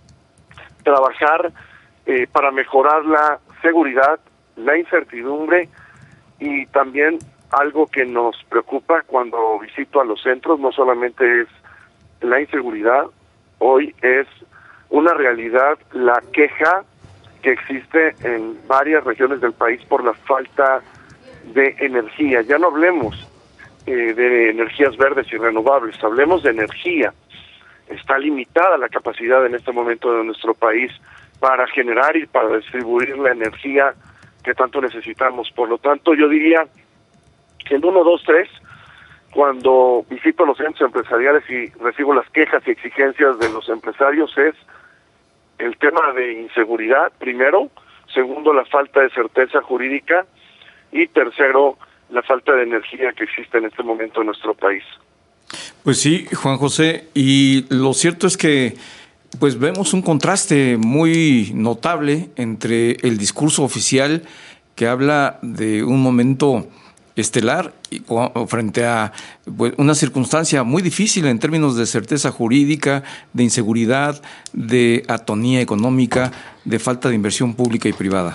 trabajar eh, para mejorar la seguridad, la incertidumbre, y también algo que nos preocupa cuando visito a los centros, no solamente es la inseguridad, hoy es una realidad la queja que existe en varias regiones del país por la falta de energía. Ya no hablemos eh, de energías verdes y renovables, hablemos de energía. Está limitada la capacidad en este momento de nuestro país para generar y para distribuir la energía que tanto necesitamos. Por lo tanto, yo diría que el uno, dos, tres, cuando visito los centros empresariales y recibo las quejas y exigencias de los empresarios, es el tema de inseguridad, primero, segundo, la falta de certeza jurídica, y tercero, la falta de energía que existe en este momento en nuestro país. Pues sí, Juan José, y lo cierto es que pues vemos un contraste muy notable entre el discurso oficial, que habla de un momento estelar, y frente a pues, una circunstancia muy difícil en términos de certeza jurídica, de inseguridad, de atonía económica, de falta de inversión pública y privada.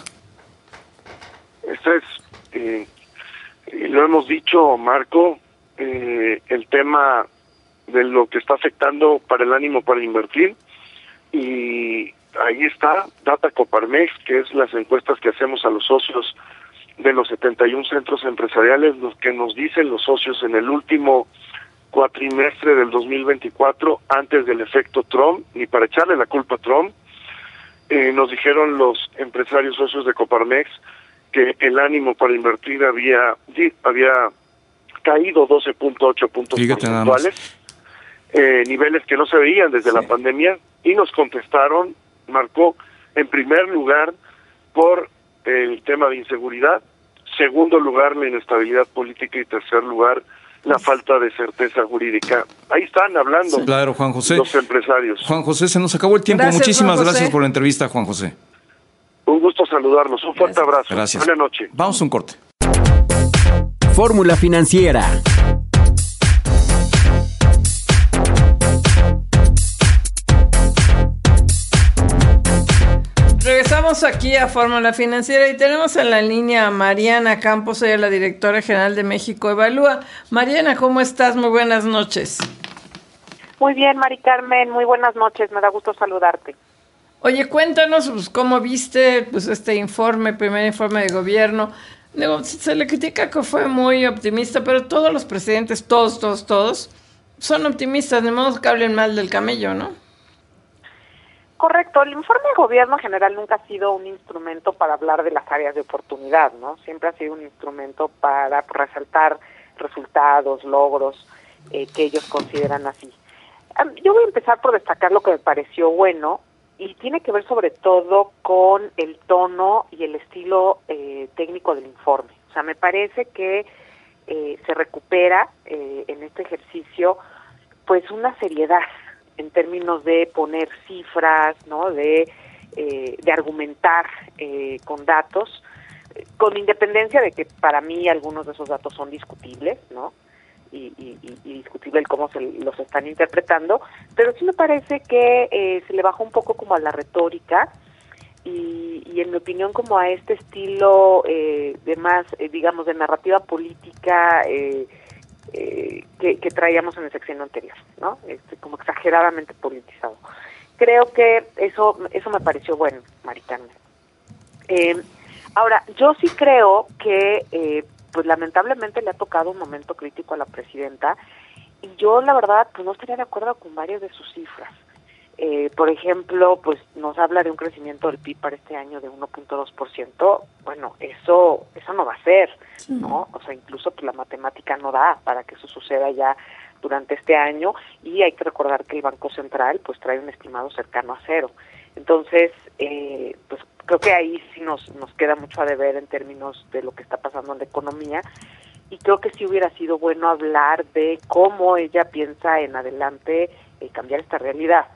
Esto es, eh, lo hemos dicho, Marco, eh, el tema de lo que está afectando para el ánimo para invertir, y ahí está, Data Coparmex, que es las encuestas que hacemos a los socios de los setenta y un centros empresariales, los que nos dicen los socios en el último cuatrimestre del dos mil veinticuatro, antes del efecto Trump, ni para echarle la culpa a Trump. Eh, nos dijeron los empresarios socios de Coparmex que el ánimo para invertir había había caído doce punto ocho puntos Fíjate porcentuales, eh, niveles que no se veían desde sí. la pandemia, y nos contestaron, Marco, en primer lugar por el tema de inseguridad, segundo lugar la inestabilidad política y tercer lugar la falta de certeza jurídica. Ahí están hablando sí. Claro, Juan José. Los empresarios. Juan José, se nos acabó el tiempo. Gracias, Muchísimas gracias por la entrevista, Juan José. Un gusto saludarlos. Un fuerte gracias. abrazo. Gracias. Buenas noches. Vamos a un corte. Fórmula Financiera. Regresamos aquí a Fórmula Financiera y tenemos en la línea a Mariana Campos, ella es la directora general de México Evalúa. Mariana, ¿cómo estás? Muy buenas noches. Muy bien, Mari Carmen, muy buenas noches, me da gusto saludarte. Oye, cuéntanos pues, cómo viste pues, este informe, primer informe de gobierno. Digo, se le critica que fue muy optimista, pero todos los presidentes, todos, todos, todos, son optimistas, de modo que hablen mal del camello, ¿no? Correcto, el informe de gobierno en general nunca ha sido un instrumento para hablar de las áreas de oportunidad, ¿no? Siempre ha sido un instrumento para resaltar resultados, logros eh, que ellos consideran así. Um, yo voy a empezar por destacar lo que me pareció bueno y tiene que ver sobre todo con el tono y el estilo eh, técnico del informe. O sea, me parece que eh, se recupera eh, en este ejercicio pues una seriedad en términos de poner cifras, ¿no? De, eh, de argumentar eh, con datos, con independencia de que para mí algunos de esos datos son discutibles, ¿no? Y, y, y discutible el cómo se los están interpretando, pero sí me parece que eh, se le bajó un poco como a la retórica y, y en mi opinión como a este estilo eh, de más, eh, digamos, de narrativa política eh, Eh, que, que traíamos en el sexenio anterior, ¿no? Este, como exageradamente politizado. Creo que eso eso me pareció bueno, Mari Carmen. Eh, ahora, yo sí creo que, eh, pues lamentablemente le ha tocado un momento crítico a la presidenta y yo, la verdad, pues no estaría de acuerdo con varias de sus cifras. Eh, por ejemplo, pues nos habla de un crecimiento del P I B para este año de uno punto dos por ciento. Bueno, eso eso no va a ser, ¿no? O sea, incluso pues la matemática no da para que eso suceda ya durante este año y hay que recordar que el Banco Central pues trae un estimado cercano a cero. Entonces, eh, pues creo que ahí sí nos nos queda mucho a deber en términos de lo que está pasando en la economía y creo que sí hubiera sido bueno hablar de cómo ella piensa en adelante eh, cambiar esta realidad.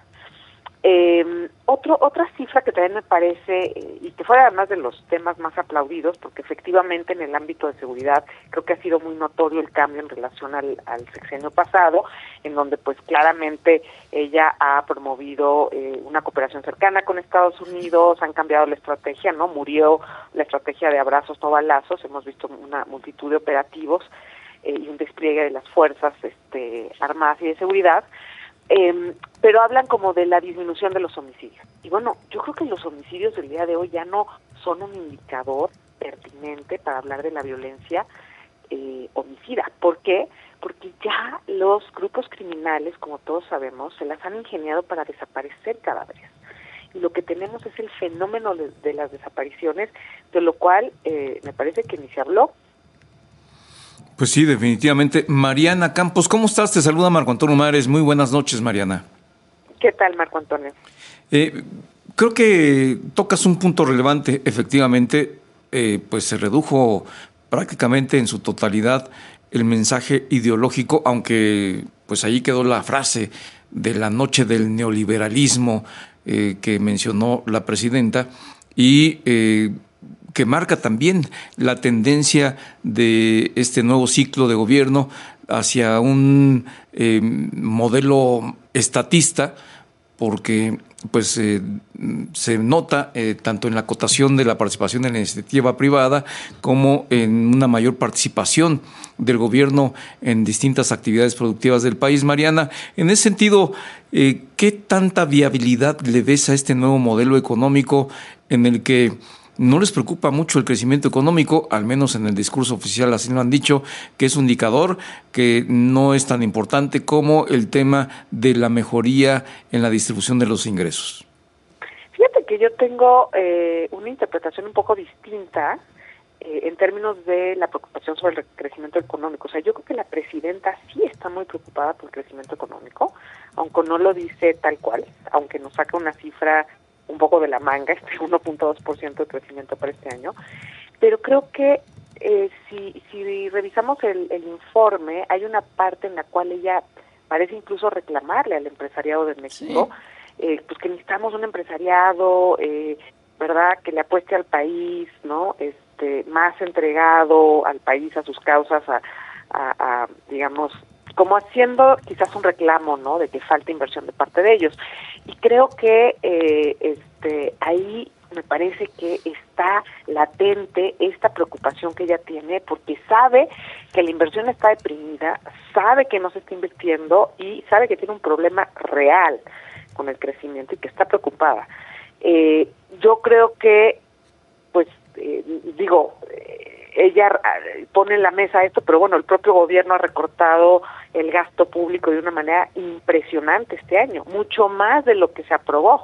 Eh, otro, otra cifra que también me parece, eh, y que fue además de los temas más aplaudidos, porque efectivamente en el ámbito de seguridad creo que ha sido muy notorio el cambio en relación al, al sexenio pasado, en donde pues claramente ella ha promovido eh, una cooperación cercana con Estados Unidos, han cambiado la estrategia, ¿no? Murió la estrategia de abrazos no balazos, hemos visto una multitud de operativos eh, y un despliegue de las fuerzas este, armadas y de seguridad. Eh, pero hablan como de la disminución de los homicidios. Y bueno, yo creo que los homicidios del día de hoy ya no son un indicador pertinente para hablar de la violencia eh, homicida. ¿Por qué? Porque ya los grupos criminales, como todos sabemos, se las han ingeniado para desaparecer cadáveres. Y lo que tenemos es el fenómeno de, de las desapariciones, de lo cual eh, me parece que ni se habló. Pues sí, definitivamente. Mariana Campos, ¿cómo estás? Te saluda Marco Antonio Mares. Muy buenas noches, Mariana. ¿Qué tal, Marco Antonio? Eh, creo que tocas un punto relevante. Efectivamente, eh, pues se redujo prácticamente en su totalidad el mensaje ideológico, aunque pues ahí quedó la frase de la noche del neoliberalismo eh, que mencionó la presidenta y eh, que marca también la tendencia de este nuevo ciclo de gobierno hacia un eh, modelo estatista, porque pues eh, se nota eh, tanto en la acotación de la participación en la iniciativa privada como en una mayor participación del gobierno en distintas actividades productivas del país. Mariana, en ese sentido, eh, ¿qué tanta viabilidad le ves a este nuevo modelo económico en el que no les preocupa mucho el crecimiento económico, al menos en el discurso oficial así lo han dicho, que es un indicador que no es tan importante como el tema de la mejoría en la distribución de los ingresos? Fíjate que yo tengo eh, una interpretación un poco distinta eh, en términos de la preocupación sobre el crecimiento económico. O sea, yo creo que la presidenta sí está muy preocupada por el crecimiento económico, aunque no lo dice tal cual, aunque nos saca una cifra un poco de la manga, este uno punto dos por ciento de crecimiento para este año, pero creo que eh, si, si revisamos el, el informe, hay una parte en la cual ella parece incluso reclamarle al empresariado de México, sí. eh, pues que necesitamos un empresariado, eh, ¿verdad?, que le apueste al país, ¿no?, este más entregado al país, a sus causas, a, a, a digamos, como haciendo quizás un reclamo, ¿no?, de que falta inversión de parte de ellos. Y creo que eh, este ahí me parece que está latente esta preocupación que ella tiene, porque sabe que la inversión está deprimida, sabe que no se está invirtiendo y sabe que tiene un problema real con el crecimiento y que está preocupada. Eh, yo creo que, pues, eh, digo, eh, ella pone en la mesa esto, pero bueno, el propio gobierno ha recortado el gasto público de una manera impresionante este año, mucho más de lo que se aprobó,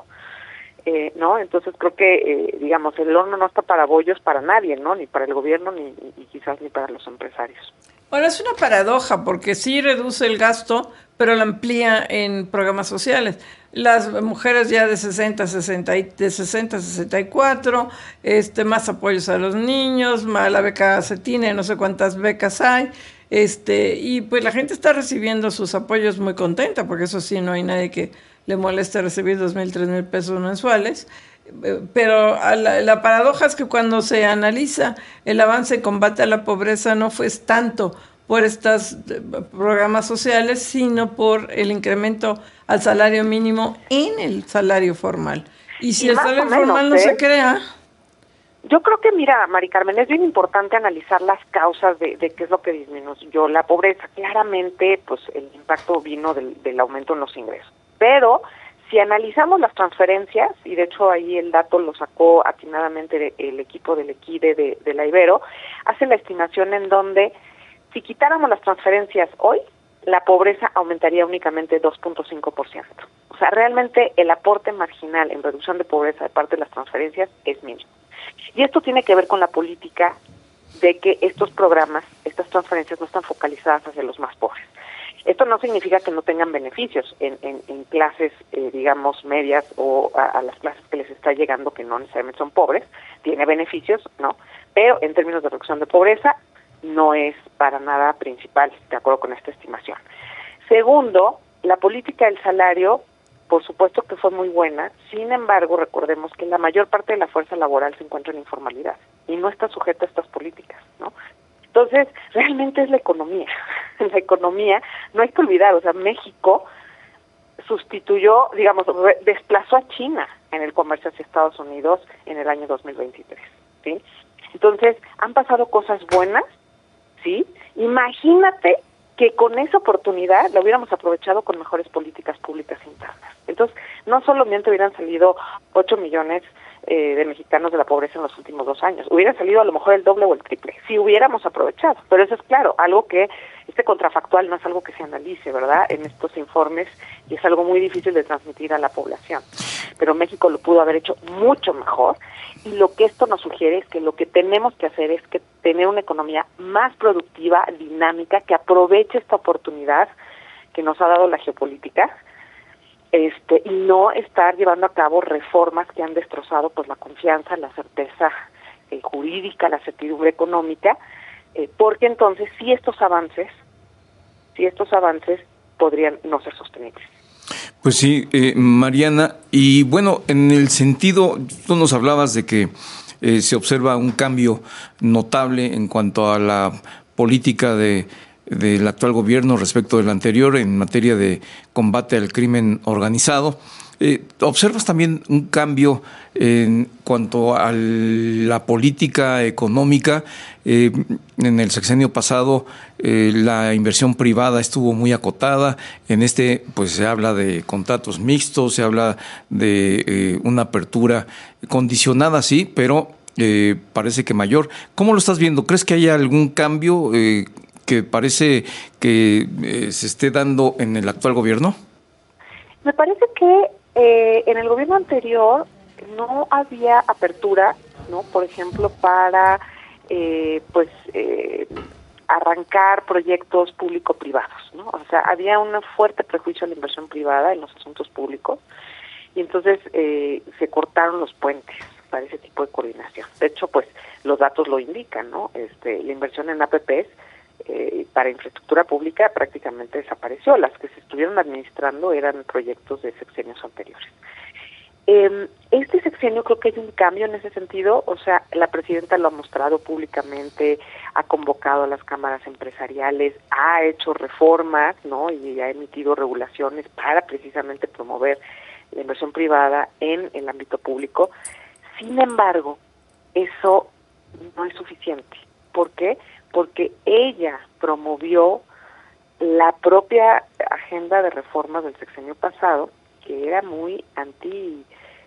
eh, ¿no? Entonces creo que, eh, digamos, el horno no está para bollos para nadie, ¿no? Ni para el gobierno, ni y quizás ni para los empresarios. Ahora es una paradoja, porque sí reduce el gasto, pero lo amplía en programas sociales. Las mujeres ya de sesenta a sesenta y cuatro, este, más apoyos a los niños, más la beca CETINE, no sé cuántas becas hay, este, y pues la gente está recibiendo sus apoyos muy contenta, porque eso sí, no hay nadie que le moleste recibir dos mil, tres mil pesos mensuales. Pero la, la paradoja es que cuando se analiza el avance en combate a la pobreza no fue tanto por estos programas sociales, sino por el incremento al salario mínimo en el salario formal. Y si y el salario menos, formal no ¿eh? se crea... Yo creo que, mira, Mari Carmen, es bien importante analizar las causas de, de qué es lo que disminuyó la pobreza. Claramente, pues el impacto vino del, del aumento en los ingresos. Pero si analizamos las transferencias, y de hecho ahí el dato lo sacó atinadamente el equipo del Equide de, de la Ibero, hace la estimación en donde si quitáramos las transferencias hoy, la pobreza aumentaría únicamente dos punto cinco por ciento. O sea, realmente el aporte marginal en reducción de pobreza de parte de las transferencias es mínimo. Y esto tiene que ver con la política de que estos programas, estas transferencias no están focalizadas hacia los más pobres. Esto no significa que no tengan beneficios en, en, en clases, eh, digamos, medias o a, a las clases que les está llegando, que no necesariamente son pobres, tiene beneficios, ¿no? Pero en términos de reducción de pobreza, no es para nada principal, de acuerdo con esta estimación. Segundo, la política del salario, por supuesto que fue muy buena, sin embargo, recordemos que la mayor parte de la fuerza laboral se encuentra en informalidad y no está sujeta a estas políticas, ¿no? Entonces, realmente es la economía. La economía, no hay que olvidar, o sea, México sustituyó, digamos, desplazó a China en el comercio hacia Estados Unidos en el año dos mil veintitrés, ¿sí? Entonces, han pasado cosas buenas, ¿sí? Imagínate que con esa oportunidad la hubiéramos aprovechado con mejores políticas públicas internas. Entonces, no solamente hubieran salido ocho millones eh, de mexicanos de la pobreza en los últimos dos años, hubieran salido a lo mejor el doble o el triple, si hubiéramos aprovechado. Pero eso es claro, algo que, este contrafactual no es algo que se analice, ¿verdad?, en estos informes, y es algo muy difícil de transmitir a la población. Pero México lo pudo haber hecho mucho mejor, y lo que esto nos sugiere es que lo que tenemos que hacer es que tener una economía más productiva, dinámica, que aproveche esta oportunidad que nos ha dado la geopolítica, este, y no estar llevando a cabo reformas que han destrozado pues la confianza, la certeza eh, jurídica, la certidumbre económica, eh, porque entonces sí estos avances, sí estos avances podrían no ser sostenibles. Pues sí, eh, Mariana, y bueno, en el sentido, tú nos hablabas de que eh, se observa un cambio notable en cuanto a la política de del actual gobierno respecto del anterior en materia de combate al crimen organizado. Eh, ¿Observas también un cambio en cuanto a la política económica? Eh, en el sexenio pasado eh, la inversión privada estuvo muy acotada. En este pues se habla de contratos mixtos, se habla de eh, una apertura condicionada, sí, pero eh, parece que mayor. ¿Cómo lo estás viendo? ¿Crees que haya algún cambio eh, que parece que eh, se esté dando en el actual gobierno? Me parece que eh, en el gobierno anterior no había apertura, ¿no? Por ejemplo, para eh, pues eh, arrancar proyectos público-privados, ¿no? O sea, había un fuerte prejuicio a la inversión privada en los asuntos públicos y entonces eh, se cortaron los puentes para ese tipo de coordinación. De hecho, pues los datos lo indican, ¿no? Este, la inversión en A P Pes eh, para infraestructura pública prácticamente desapareció. Las que se estuvieron administrando eran proyectos de sexenios anteriores. Eh, este sexenio creo que hay un cambio en ese sentido, o sea, la presidenta lo ha mostrado públicamente, ha convocado a las cámaras empresariales, ha hecho reformas, ¿no? Y ha emitido regulaciones para precisamente promover la inversión privada en el ámbito público. Sin embargo, eso no es suficiente. ¿Por qué? Porque ella promovió la propia agenda de reformas del sexenio pasado, que era muy anti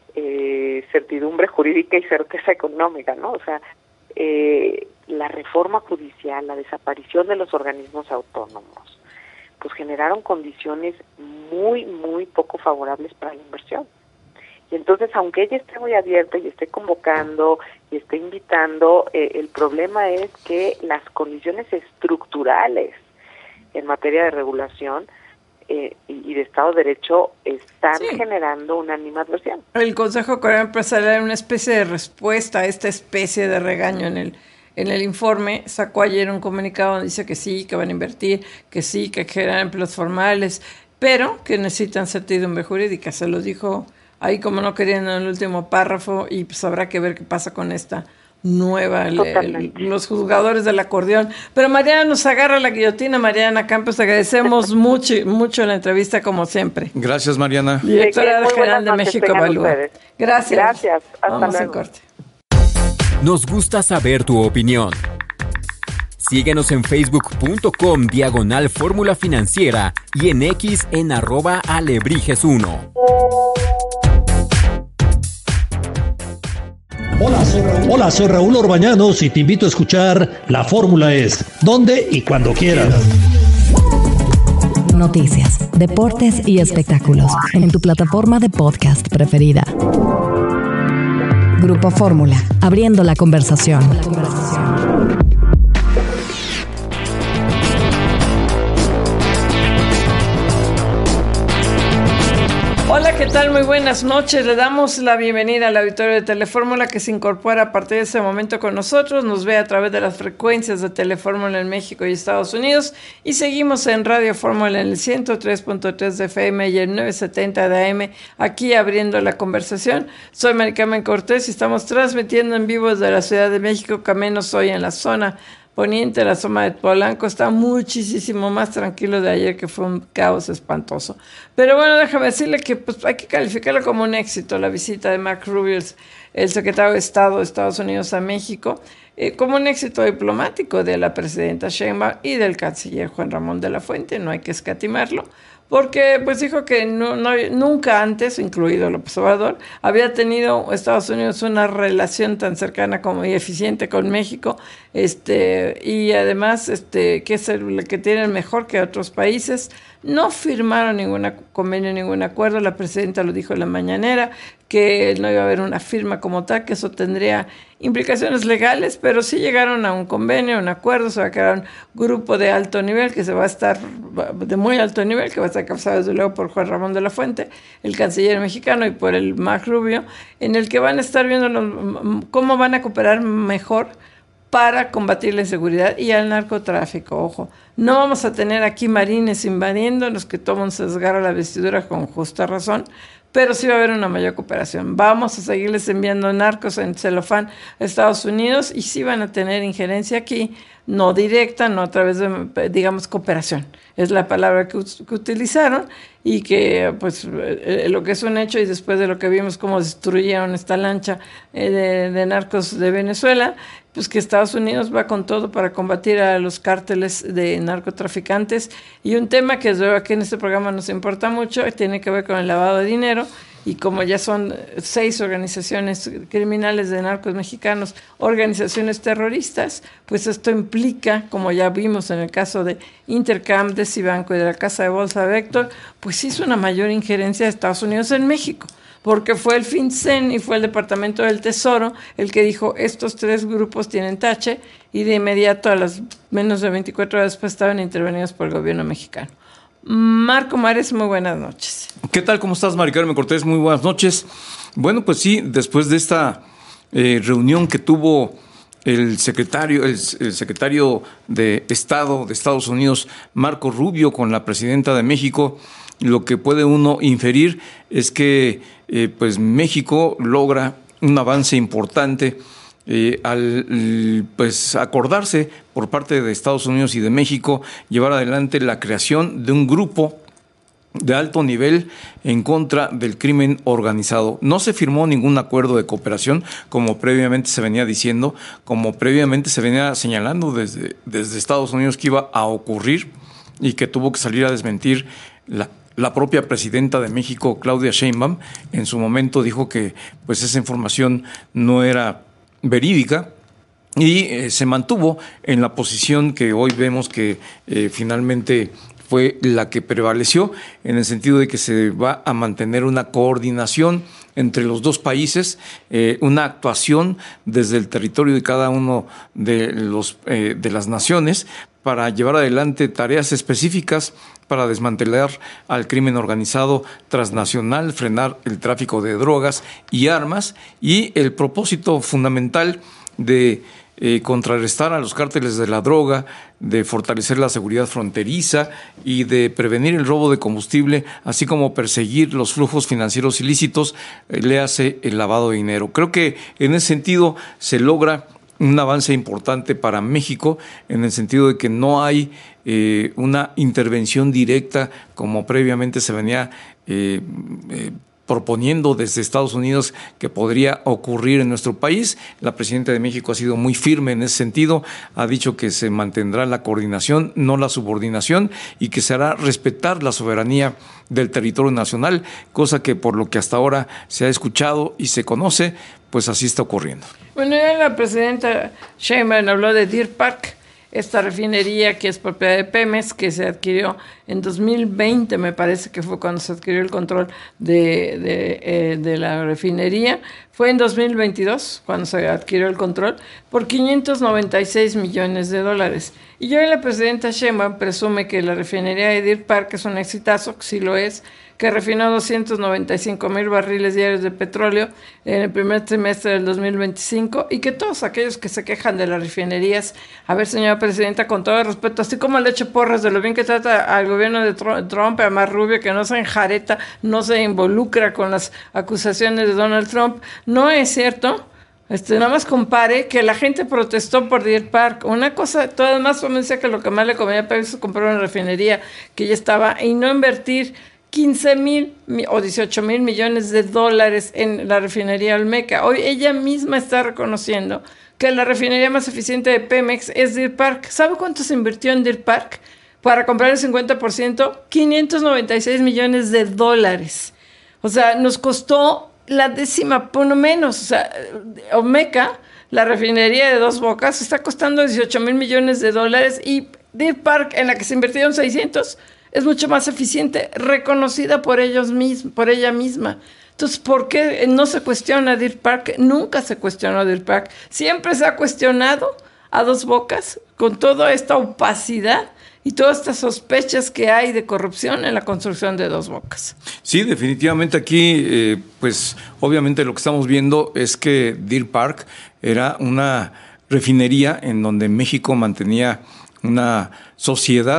eh, certidumbre jurídica y certeza económica, ¿no? O sea, eh, la reforma judicial, la desaparición de los organismos autónomos, pues generaron condiciones muy, muy poco favorables para la inversión. Y entonces, aunque ella esté muy abierta y esté convocando y esté invitando, eh, el problema es que las condiciones estructurales en materia de regulación eh, y, y de Estado de Derecho están sí. generando una animadversión. El Consejo Coreano Empresarial, en una especie de respuesta a esta especie de regaño en el en el informe, sacó ayer un comunicado donde dice que sí, que van a invertir, que sí, que generan empleos formales, pero que necesitan certidumbre jurídica. Se los dijo ahí como no querían en el último párrafo, y pues habrá que ver qué pasa con esta nueva, el, el, los juzgadores del acordeón. Pero Mariana nos agarra la guillotina. Mariana Campos, te agradecemos mucho, mucho la entrevista como siempre. Gracias, Mariana. Directora general de México Evalúa. Gracias. Gracias. Hasta Vamos luego. en corte. Nos gusta saber tu opinión. Síguenos en facebook.com diagonal fórmula financiera y en X en arroba alebrijes uno. Hola soy, Raúl. Hola, soy Raúl Orbañanos y te invito a escuchar La Fórmula Es, donde y cuando quieras. Noticias, deportes y espectáculos en tu plataforma de podcast preferida. Grupo Fórmula, abriendo la conversación. La conversación. Hola, ¿qué tal? Muy buenas noches. Le damos la bienvenida al auditorio de Telefórmula que se incorpora a partir de este momento con nosotros. Nos ve a través de las frecuencias de Telefórmula en México y Estados Unidos. Y seguimos en Radio Fórmula en el ciento tres punto tres de F M y el novecientos setenta de A M, aquí abriendo la conversación. Soy Mari Carmen Cortés y estamos transmitiendo en vivo desde la Ciudad de México, que al menos hoy en la zona poniente, la zona de Polanco, está muchísimo más tranquilo de ayer, que fue un caos espantoso. Pero bueno, déjame decirle que pues, hay que calificarlo como un éxito, la visita de Marco Rubio, el secretario de Estado de Estados Unidos a México, eh, como un éxito diplomático de la presidenta Sheinbaum y del canciller Juan Ramón de la Fuente, no hay que escatimarlo, porque pues dijo que no, no, nunca antes, incluido López Obrador, había tenido Estados Unidos una relación tan cercana como y eficiente con México, este y además este que es el que tienen mejor que otros países. No firmaron ningún convenio, ningún acuerdo. La presidenta lo dijo en la mañanera, que no iba a haber una firma como tal, que eso tendría implicaciones legales, pero sí llegaron a un convenio, un acuerdo. Se va a crear un grupo de alto nivel que se va a estar, de muy alto nivel, que va a estar encabezado desde luego por Juan Ramón de la Fuente, el canciller mexicano, y por el Marco Rubio, en el que van a estar viendo los, cómo van a cooperar mejor para combatir la inseguridad y el narcotráfico. Ojo, no vamos a tener aquí marines invadiendo, los que toman se desgarra la vestidura con justa razón, pero sí va a haber una mayor cooperación. Vamos a seguirles enviando narcos en celofán a Estados Unidos y sí van a tener injerencia aquí no directa, no a través de, digamos, cooperación. Es la palabra que, que utilizaron y que, pues, eh, lo que es un hecho, y después de lo que vimos cómo destruyeron esta lancha eh, de, de narcos de Venezuela, pues que Estados Unidos va con todo para combatir a los cárteles de narcotraficantes. Y un tema que desde aquí en este programa nos importa mucho, tiene que ver con el lavado de dinero. Y como ya son seis organizaciones criminales de narcos mexicanos, organizaciones terroristas, pues esto implica, como ya vimos en el caso de Intercam, de Cibanco y de la Casa de Bolsa Vector, pues hizo una mayor injerencia de Estados Unidos en México, porque fue el FinCEN y fue el Departamento del Tesoro el que dijo, estos tres grupos tienen tache, y de inmediato, a las menos de veinticuatro horas después, estaban intervenidos por el gobierno mexicano. Marco Mares, muy buenas noches. ¿Qué tal? ¿Cómo estás, Mari Carmen Cortés? Muy buenas noches. Bueno, pues sí, después de esta eh, reunión que tuvo el secretario, el, el secretario de Estado de Estados Unidos, Marco Rubio, con la presidenta de México, lo que puede uno inferir es que eh, pues México logra un avance importante Eh, al pues acordarse por parte de Estados Unidos y de México llevar adelante la creación de un grupo de alto nivel en contra del crimen organizado. No se firmó ningún acuerdo de cooperación, como previamente se venía diciendo, como previamente se venía señalando desde, desde Estados Unidos que iba a ocurrir, y que tuvo que salir a desmentir la La propia presidenta de México, Claudia Sheinbaum. En su momento dijo que pues esa información no era verídica, y eh, se mantuvo en la posición que hoy vemos que eh, finalmente fue la que prevaleció, en el sentido de que se va a mantener una coordinación entre los dos países, eh, una actuación desde el territorio de cada uno de los eh, de las naciones para llevar adelante tareas específicas para desmantelar al crimen organizado transnacional, frenar el tráfico de drogas y armas, y el propósito fundamental de eh, contrarrestar a los cárteles de la droga, de fortalecer la seguridad fronteriza y de prevenir el robo de combustible, así como perseguir los flujos financieros ilícitos, eh, le hace el lavado de dinero. Creo que en ese sentido se logra un avance importante para México, en el sentido de que no hay eh, una intervención directa como previamente se venía eh, eh, proponiendo desde Estados Unidos que podría ocurrir en nuestro país. La presidenta de México ha sido muy firme en ese sentido, ha dicho que se mantendrá la coordinación, no la subordinación, y que se hará respetar la soberanía del territorio nacional, cosa que por lo que hasta ahora se ha escuchado y se conoce, pues así está ocurriendo. Bueno, ya la presidenta Sheinbaum habló de Deer Park, esta refinería que es propiedad de Pemex, que se adquirió en dos mil veinte, me parece que fue cuando se adquirió el control de, de, eh, de la refinería. Fue en dos mil veintidós cuando se adquirió el control por quinientos noventa y seis millones de dólares. Y hoy la presidenta Sheinbaum presume que la refinería de Deer Park es un exitazo, que sí lo es, que refinó doscientos noventa y cinco mil barriles diarios de petróleo en el primer trimestre del dos mil veinticinco, y que todos aquellos que se quejan de las refinerías, a ver, señora presidenta, con todo el respeto, así como le echo porras de lo bien que trata al gobierno de Trump, además Rubio, que no se enjareta, no se involucra con las acusaciones de Donald Trump, no es cierto. Este, nada más compare que la gente protestó por Deer Park. Una cosa, todo además, me decía que lo que más le convenía a Pemex es comprar una refinería que ya estaba y no invertir quince mil o dieciocho mil millones de dólares en la refinería Olmeca. Hoy ella misma está reconociendo que la refinería más eficiente de Pemex es Deer Park. ¿Sabe cuánto se invirtió en Deer Park para comprar el cincuenta por ciento? quinientos noventa y seis millones de dólares. O sea, nos costó la décima, por lo menos. O sea, Olmeca, la refinería de Dos Bocas, está costando dieciocho mil millones de dólares, y Deer Park, en la que se invirtieron seiscientos, es mucho más eficiente, reconocida por ellos mismos, por ella misma. Entonces, ¿por qué no se cuestiona Deer Park? Nunca se cuestionó Deer Park. Siempre se ha cuestionado a Dos Bocas, con toda esta opacidad y todas estas sospechas que hay de corrupción en la construcción de Dos Bocas. Sí, definitivamente aquí, eh, pues obviamente lo que estamos viendo es que Deer Park era una refinería en donde México mantenía una sociedad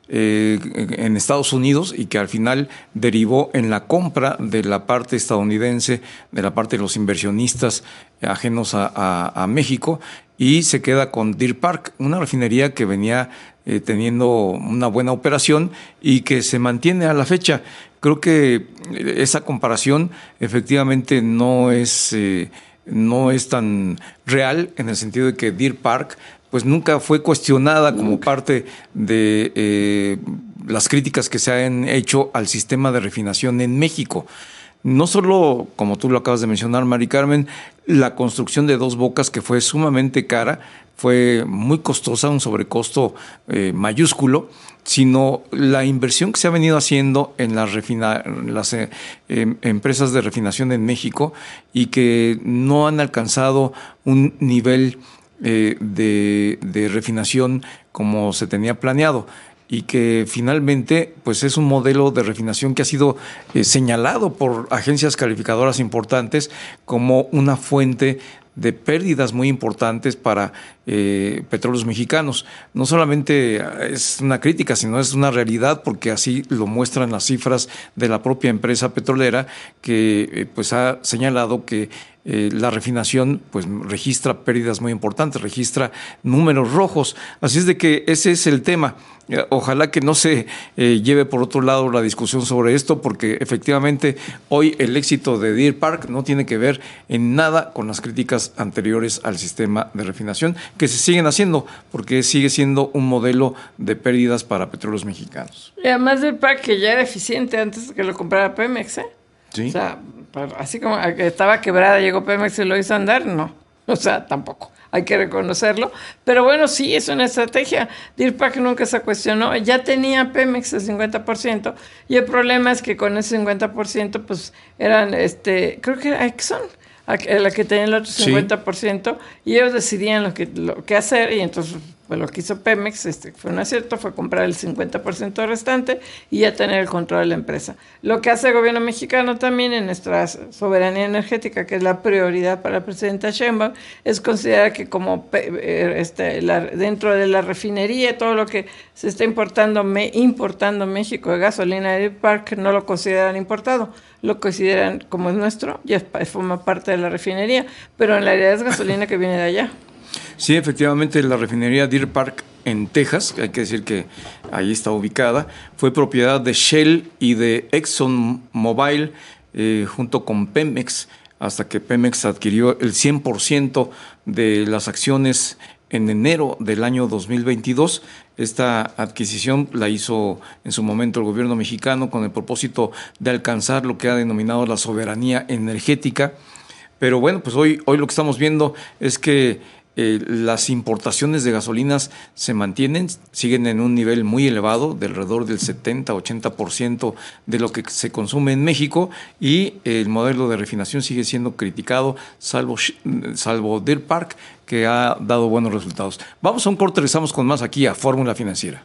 eh, en Estados Unidos y que al final derivó en la compra de la parte estadounidense, de la parte de los inversionistas ajenos a, a, a México, y se queda con Deer Park, una refinería que venía eh, teniendo una buena operación y que se mantiene a la fecha. Creo que esa comparación efectivamente no es, eh, no es tan real, en el sentido de que Deer Park pues nunca fue cuestionada como parte de eh, las críticas que se han hecho al sistema de refinación en México. No solo, como tú lo acabas de mencionar, Mari Carmen, la construcción de Dos Bocas, que fue sumamente cara, fue muy costosa, un sobrecosto eh, mayúsculo, sino la inversión que se ha venido haciendo en las, refina- las eh, eh, empresas de refinación en México y que no han alcanzado un nivel eh, de, de refinación como se tenía planeado, y que finalmente pues es un modelo de refinación que ha sido eh, señalado por agencias calificadoras importantes como una fuente de pérdidas muy importantes para eh, Petróleos Mexicanos. No solamente es una crítica, sino es una realidad, porque así lo muestran las cifras de la propia empresa petrolera, que eh, pues ha señalado que eh, la refinación pues registra pérdidas muy importantes, registra números rojos. Así es de que ese es el tema. Ojalá que no se eh, lleve por otro lado la discusión sobre esto, porque efectivamente hoy el éxito de Deer Park no tiene que ver en nada con las críticas anteriores al sistema de refinación que se siguen haciendo, porque sigue siendo un modelo de pérdidas para Petróleos Mexicanos. Y además Deer Park, que ya era eficiente antes de que lo comprara Pemex, ¿eh? Sí. O sea, así como que estaba quebrada, llegó Pemex y lo hizo andar, no. O sea, tampoco. Hay que reconocerlo. Pero bueno, sí, es una estrategia. Deer Park nunca se cuestionó. Ya tenía Pemex el cincuenta por ciento. Y el problema es que con ese cincuenta por ciento, pues eran, este, creo que era Exxon, la que tenía el otro cincuenta por ciento. Sí. Y ellos decidían lo que, lo que hacer. Y entonces, pues lo que hizo Pemex, este, fue un acierto, fue comprar el cincuenta por ciento restante y ya tener el control de la empresa. Lo que hace el gobierno mexicano también en nuestra soberanía energética, que es la prioridad para la presidenta Sheinbaum, es considerar que como este, la, dentro de la refinería, todo lo que se está importando, me, importando en México de gasolina de Deer Park, no lo consideran importado, lo consideran como es nuestro, ya forma parte de la refinería, pero en realidad es gasolina que viene de allá. Sí, efectivamente, la refinería Deer Park en Texas, hay que decir que ahí está ubicada, fue propiedad de Shell y de ExxonMobil eh, junto con Pemex, hasta que Pemex adquirió el cien por ciento de las acciones en enero del año dos mil veintidós. Esta adquisición la hizo en su momento el gobierno mexicano con el propósito de alcanzar lo que ha denominado la soberanía energética. Pero bueno, pues hoy, hoy lo que estamos viendo es que Eh, las importaciones de gasolinas se mantienen, siguen en un nivel muy elevado, de alrededor del setenta a ochenta por ciento de lo que se consume en México, y el modelo de refinación sigue siendo criticado, salvo, salvo Deer Park, que ha dado buenos resultados. Vamos a un corte, regresamos con más aquí a Fórmula Financiera.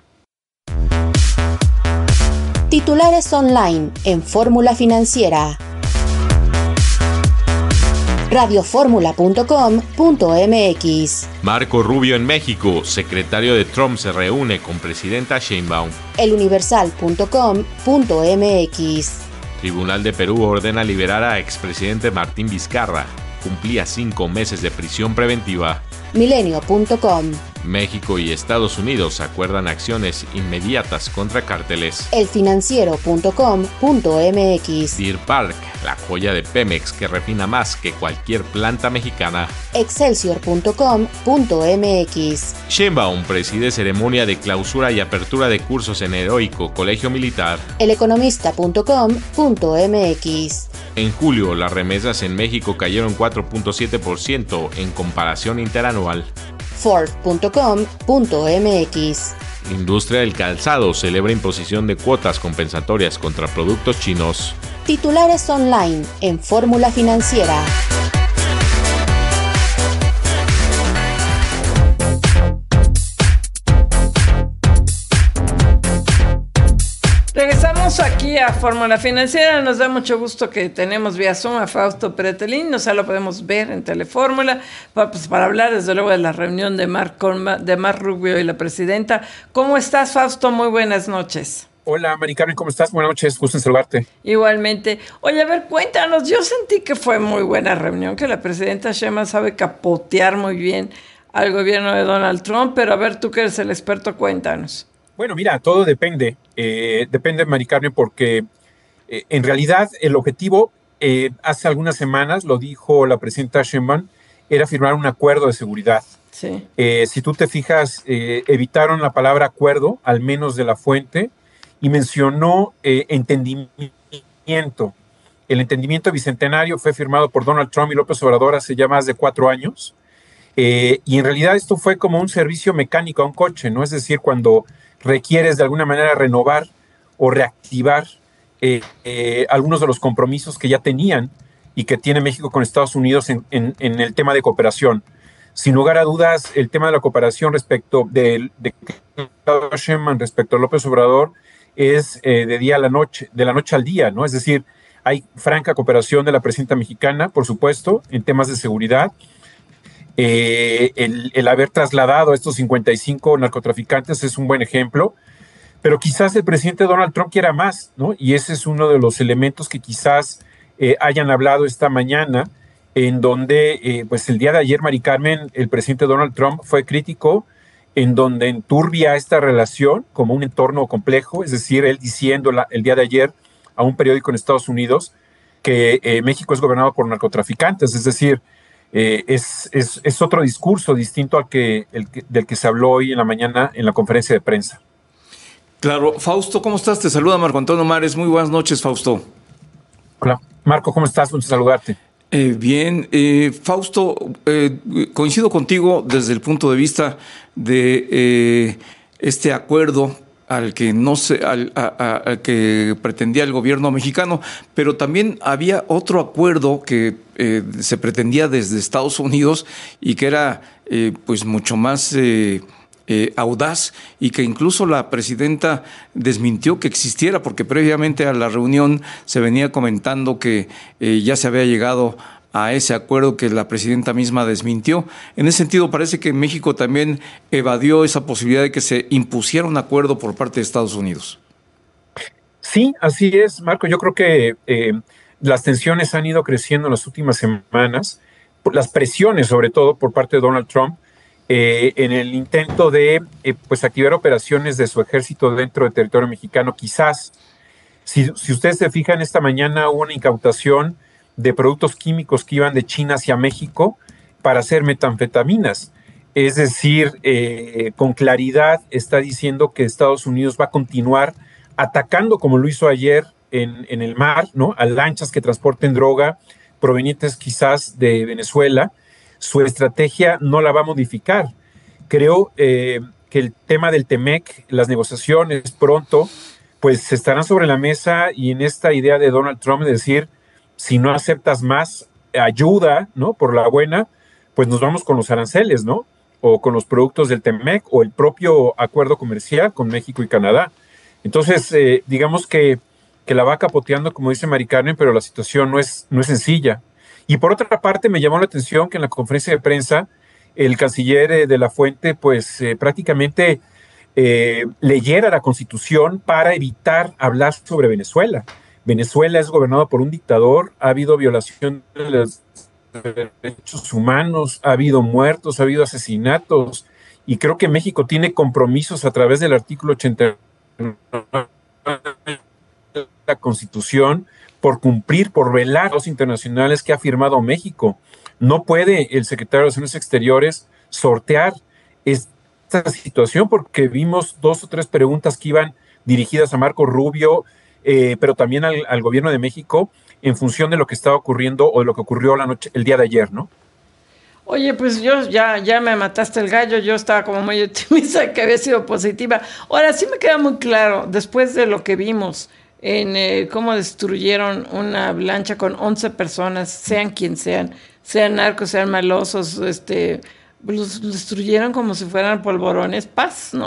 Titulares online en Fórmula Financiera. radio fórmula punto com punto m x. Marco Rubio en México, secretario de Trump se reúne con presidenta Sheinbaum. el universal punto com punto m x. Tribunal de Perú ordena liberar a expresidente Martín Vizcarra. Cumplía cinco meses de prisión preventiva. milenio punto com. México y Estados Unidos acuerdan acciones inmediatas contra cárteles. el financiero punto com punto m x. Deer Park, la joya de Pemex que refina más que cualquier planta mexicana. excelsior punto com punto m x. Sheinbaum preside ceremonia de clausura y apertura de cursos en Heroico Colegio Militar. el economista punto com punto m x. En julio, las remesas en México cayeron cuatro punto siete por ciento en comparación interanual. Forbes punto com punto m x. Industria del calzado celebra imposición de cuotas compensatorias contra productos chinos. Titulares online en Fórmula Financiera. Regresamos aquí a Fórmula Financiera. Nos da mucho gusto que tenemos vía Zoom a Fausto Pretelín. O sea, lo podemos ver en Telefórmula para, pues, para hablar desde luego de la reunión de Marc, de Marc Rubio y la presidenta. ¿Cómo estás, Fausto? Muy buenas noches. Hola, Mari Carmen, ¿cómo estás? Buenas noches, gusto en saludarte. Igualmente. Oye, a ver, cuéntanos. Yo sentí que fue muy buena reunión, que la presidenta Sheinbaum sabe capotear muy bien al gobierno de Donald Trump, pero a ver, tú que eres el experto, cuéntanos. Bueno, mira, todo depende, eh, depende, Mari Carmen, porque eh, en realidad el objetivo, eh, hace algunas semanas, lo dijo la presidenta Sheinbaum, era firmar un acuerdo de seguridad. Sí. Eh, si tú te fijas, eh, evitaron la palabra acuerdo, al menos de la fuente, y mencionó eh, entendimiento. El entendimiento bicentenario fue firmado por Donald Trump y López Obrador hace ya más de cuatro años, eh, y en realidad esto fue como un servicio mecánico a un coche, ¿no? Es decir, cuando requieres de alguna manera renovar o reactivar eh, eh, algunos de los compromisos que ya tenían y que tiene México con Estados Unidos en, en, en el tema de cooperación. Sin lugar a dudas, el tema de la cooperación respecto de, de, de Sheinbaum respecto a López Obrador es eh, de día a la noche, de la noche al día, ¿no? Es decir, hay franca cooperación de la presidenta mexicana, por supuesto, en temas de seguridad. Eh, el, el haber trasladado a estos cincuenta y cinco narcotraficantes es un buen ejemplo, pero quizás el presidente Donald Trump quiera más, ¿no? Y ese es uno de los elementos que quizás eh, hayan hablado esta mañana, en donde, eh, pues el día de ayer, Mari Carmen, el presidente Donald Trump fue crítico, en donde enturbia esta relación como un entorno complejo, es decir, él diciendo la, el día de ayer a un periódico en Estados Unidos que eh, México es gobernado por narcotraficantes, es decir, Eh, es, es, es otro discurso distinto al que, el que del que se habló hoy en la mañana en la conferencia de prensa. Claro. Fausto, ¿cómo estás? Te saluda Marco Antonio Mares. Muy buenas noches, Fausto. Hola. Marco, ¿cómo estás? Gusto saludarte. Eh, bien. Eh, Fausto, eh, coincido contigo desde el punto de vista de eh, este acuerdo al que no se, al, a, a, al que pretendía el gobierno mexicano, pero también había otro acuerdo que eh, se pretendía desde Estados Unidos y que era eh, pues mucho más eh, eh, audaz y que incluso la presidenta desmintió que existiera, porque previamente a la reunión se venía comentando que eh, ya se había llegado a ese acuerdo que la presidenta misma desmintió. En ese sentido, parece que México también evadió esa posibilidad de que se impusiera un acuerdo por parte de Estados Unidos. Sí, así es, Marco. Yo creo que eh, las tensiones han ido creciendo en las últimas semanas, las presiones sobre todo por parte de Donald Trump, eh, en el intento de eh, pues activar operaciones de su ejército dentro del territorio mexicano. Quizás, si, si ustedes se fijan, esta mañana hubo una incautación de productos químicos que iban de China hacia México para hacer metanfetaminas. Es decir, eh, con claridad está diciendo que Estados Unidos va a continuar atacando, como lo hizo ayer en, en el mar, ¿no? A lanchas que transporten droga provenientes quizás de Venezuela. Su estrategia no la va a modificar. Creo eh, que el tema del Temec, las negociaciones pronto, pues estarán sobre la mesa, y en esta idea de Donald Trump de decir, si no aceptas más ayuda, ¿no? Por la buena, pues nos vamos con los aranceles, ¿no? O con los productos del Temec, o el propio acuerdo comercial con México y Canadá. Entonces, eh, digamos que, que la va capoteando, como dice Mari Carmen, pero la situación no es, no es sencilla. Y por otra parte, me llamó la atención que en la conferencia de prensa, el canciller eh, de la Fuente, pues eh, prácticamente eh, leyera la Constitución para evitar hablar sobre Venezuela. Venezuela es gobernado por un dictador, ha habido violación de los derechos humanos, ha habido muertos, ha habido asesinatos, y creo que México tiene compromisos a través del artículo ochenta y nueve de la Constitución por cumplir, por velar los internacionales que ha firmado México. No puede el secretario de Relaciones Exteriores sortear esta situación, porque vimos dos o tres preguntas que iban dirigidas a Marco Rubio, Eh, pero también al, al gobierno de México, en función de lo que estaba ocurriendo o de lo que ocurrió la noche, el día de ayer, ¿no? Oye, pues yo ya, ya me mataste el gallo. Yo estaba como muy optimista que había sido positiva. Ahora sí me queda muy claro, después de lo que vimos en eh, cómo destruyeron una lancha con once personas, sean quien sean, sean narcos, sean malosos, este, los destruyeron como si fueran polvorones, paz, ¿no?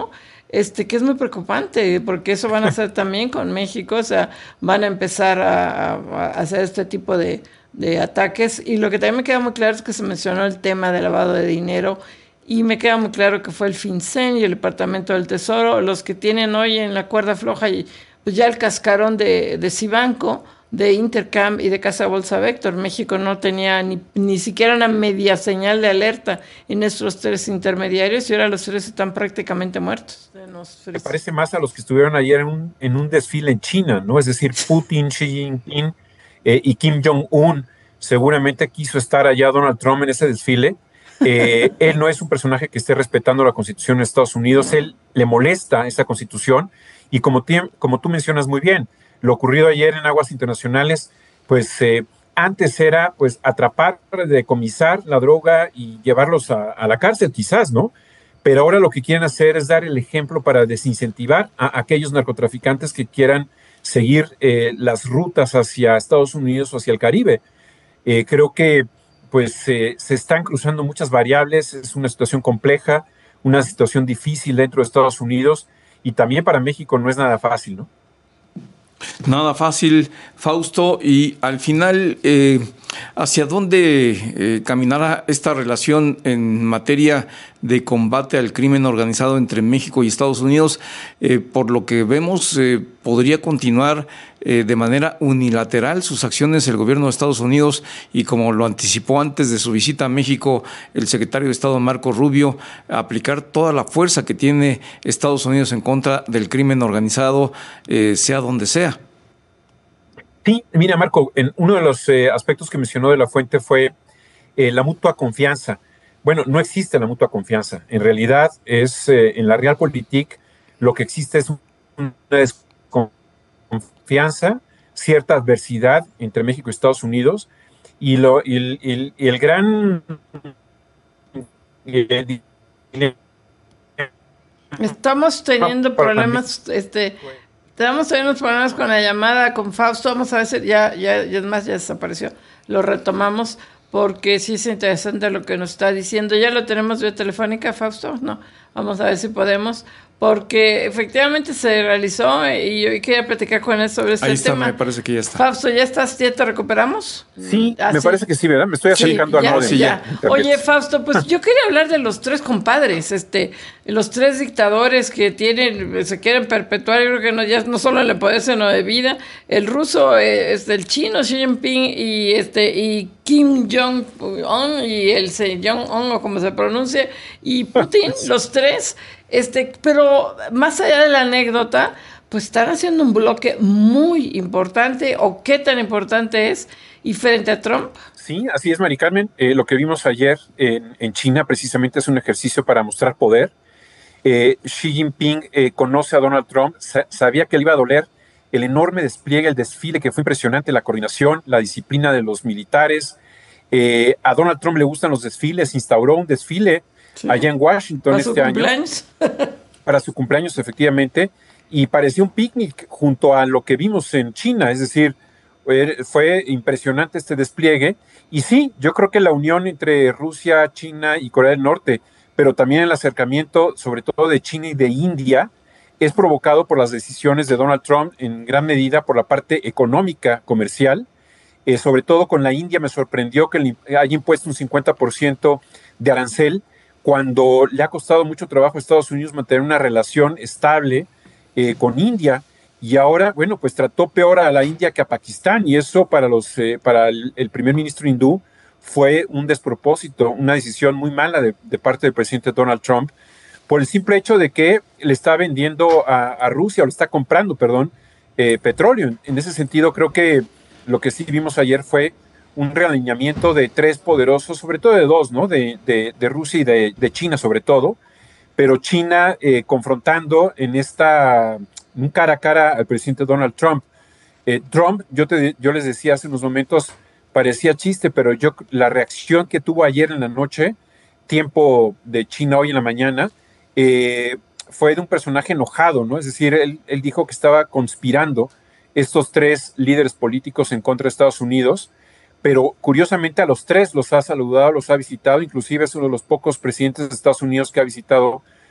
este, que es muy preocupante, porque eso van a hacer también con México, o sea, van a empezar a, a, a hacer este tipo de, de ataques. Y lo que también me queda muy claro es que se mencionó el tema de lavado de dinero, y me queda muy claro que fue el FinCEN y el Departamento del Tesoro los que tienen hoy en la cuerda floja y pues ya el cascarón de, de Cibanco, de Intercam y de Casa Bolsa Vector. México no tenía ni, ni siquiera una media señal de alerta en estos tres intermediarios y ahora los tres están prácticamente muertos. Me parece más a los que estuvieron ayer en un, en un desfile en China, ¿no? Es decir, Putin, Xi Jinping eh, y Kim Jong-un. Seguramente quiso estar allá Donald Trump en ese desfile. Eh, él no es un personaje que esté respetando la Constitución de Estados Unidos. Él le molesta esa Constitución. Y como, como tú mencionas muy bien, lo ocurrido ayer en aguas internacionales, pues eh, antes era pues atrapar, decomisar la droga y llevarlos a, a la cárcel quizás, ¿no? Pero ahora lo que quieren hacer es dar el ejemplo para desincentivar a aquellos narcotraficantes que quieran seguir eh, las rutas hacia Estados Unidos o hacia el Caribe. Eh, creo que pues eh, se están cruzando muchas variables, es una situación compleja, una situación difícil dentro de Estados Unidos, y también para México no es nada fácil, ¿no? Nada fácil, Fausto, y al final, eh, ¿hacia dónde eh, caminará esta relación en materia de combate al crimen organizado entre México y Estados Unidos? Eh, por lo que vemos, eh, podría continuar eh, de manera unilateral sus acciones el gobierno de Estados Unidos, y como lo anticipó antes de su visita a México el secretario de Estado Marco Rubio, aplicar toda la fuerza que tiene Estados Unidos en contra del crimen organizado, eh, sea donde sea. Sí, mira, Marco, en uno de los eh, aspectos que mencionó de la fuente fue eh, la mutua confianza. Bueno, no existe la mutua confianza. En realidad, es eh, en la Realpolitik lo que existe es una desconfianza, cierta adversidad entre México y Estados Unidos, y, lo, y, el, y, el, y el gran... Estamos teniendo problemas, este... Estamos teniendo problemas con la llamada con Fausto. Vamos a ver si ya, ya, ya más ya desapareció. Lo retomamos porque sí es interesante lo que nos está diciendo. ¿Ya lo tenemos vía telefónica, Fausto? No. Vamos a ver si podemos, porque efectivamente se realizó y yo quería platicar con él sobre este Ahí está, tema. Me parece que ya está. Fausto, ¿ya estás? ¿Ya te recuperamos? Sí, ¿Ah, me sí? parece que sí, ¿verdad? Me estoy acercando sí, a ya, no sí, ya. Oye, Fausto, pues yo quería hablar de los tres compadres, este, los tres dictadores que tienen, se quieren perpetuar, yo creo que no, ya no solo en el poder, sino de vida. El ruso, eh, este, el chino, Xi Jinping, y este, y Kim Jong-un, y el Jong-un, o como se pronuncia, y Putin, los tres. Este, pero más allá de la anécdota, pues están haciendo un bloque muy importante, o qué tan importante es, y frente a Trump. Sí, así es, Mari Carmen. Eh, lo que vimos ayer en, en China precisamente es un ejercicio para mostrar poder. Eh, Xi Jinping eh, conoce a Donald Trump, sa- sabía que le iba a doler el enorme despliegue, el desfile, que fue impresionante, la coordinación, la disciplina de los militares. Eh, a Donald Trump le gustan los desfiles, instauró un desfile sí. allá en Washington ¿Para este su año. cumpleaños? Para su cumpleaños, efectivamente, y parecía un picnic junto a lo que vimos en China, es decir, fue impresionante este despliegue. Y sí, yo creo que la unión entre Rusia, China y Corea del Norte, pero también el acercamiento, sobre todo de China y de India, es provocado por las decisiones de Donald Trump, en gran medida por la parte económica, comercial. Eh, sobre todo con la India me sorprendió que le haya impuesto un cincuenta por ciento de arancel, cuando le ha costado mucho trabajo a Estados Unidos mantener una relación estable eh, con India. Y ahora, bueno, pues trató peor a la India que a Pakistán, y eso para, los, eh, para el, el primer ministro hindú fue un despropósito, una decisión muy mala de, de parte del presidente Donald Trump, por el simple hecho de que le está vendiendo a, a Rusia, o le está comprando, perdón, eh, petróleo. En ese sentido, creo que lo que sí vimos ayer fue un realineamiento de tres poderosos, sobre todo de dos, ¿no? De, de, de Rusia y de, de China, sobre todo, pero China eh, confrontando en esta, un cara a cara al presidente Donald Trump. Eh, Trump, yo, te, yo les decía hace unos momentos, parecía chiste, pero yo la reacción que tuvo ayer en la noche, tiempo de China hoy en la mañana, eh, fue de un personaje enojado, ¿no? Es decir, él, él dijo que estaba conspirando estos tres líderes políticos en contra de Estados Unidos, pero curiosamente a los tres los ha saludado, los ha visitado, inclusive es uno de los pocos presidentes de Estados Unidos que ha visitado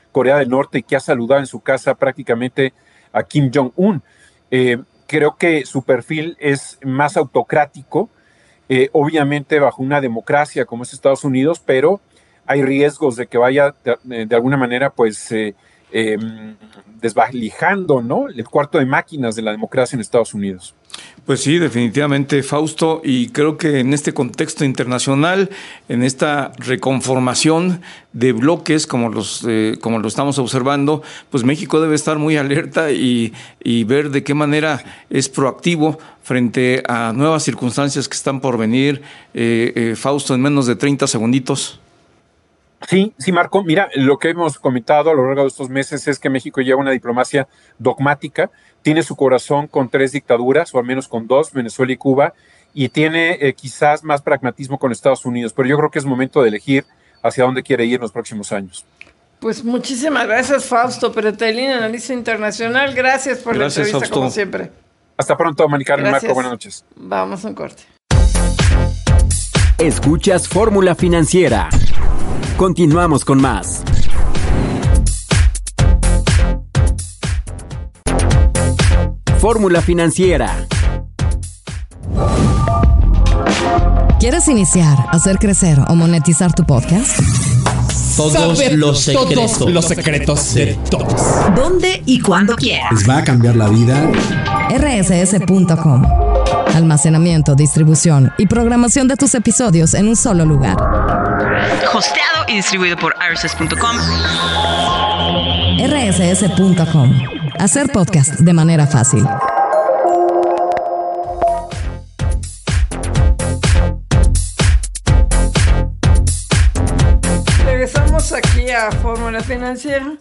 Corea del Norte y que ha saludado en su casa prácticamente a Kim Jong-un. Eh, creo que su perfil es más autocrático, eh, obviamente bajo una democracia como es Estados Unidos, pero hay riesgos de que vaya de, de alguna manera pues eh, eh, desvalijando, ¿no?, el cuarto de máquinas de la democracia en Estados Unidos. Pues sí, definitivamente, Fausto, y creo que en este contexto internacional, en esta reconformación de bloques como los eh, como lo estamos observando, pues México debe estar muy alerta y, y ver de qué manera es proactivo frente a nuevas circunstancias que están por venir. Eh, eh, Fausto, en menos de treinta segunditos. Sí, sí, Marco. Mira, lo que hemos comentado a lo largo de estos meses es que México lleva una diplomacia dogmática, tiene su corazón con tres dictaduras, o al menos con dos, Venezuela y Cuba, y tiene eh, quizás más pragmatismo con Estados Unidos, pero yo creo que es momento de elegir hacia dónde quiere ir en los próximos años. Pues muchísimas gracias, Fausto Peretelín, analista internacional. Gracias por gracias, la entrevista, Fausto. Como siempre. Hasta pronto, Mari Carmen, Marco. Buenas noches. Vamos a un corte. Escuchas Fórmula Financiera. Continuamos con más. Fórmula Financiera. ¿Quieres iniciar, hacer crecer o monetizar tu podcast? Todos Saber los secretos. Todos los secretos de todos. ¿Dónde y cuándo quieras? Les va a cambiar la vida. R S S punto com. Almacenamiento, distribución y programación de tus episodios en un solo lugar. Hosteado y distribuido por R S S punto com. R S S punto com. Hacer podcast de manera fácil. Regresamos aquí a Fórmula Financiera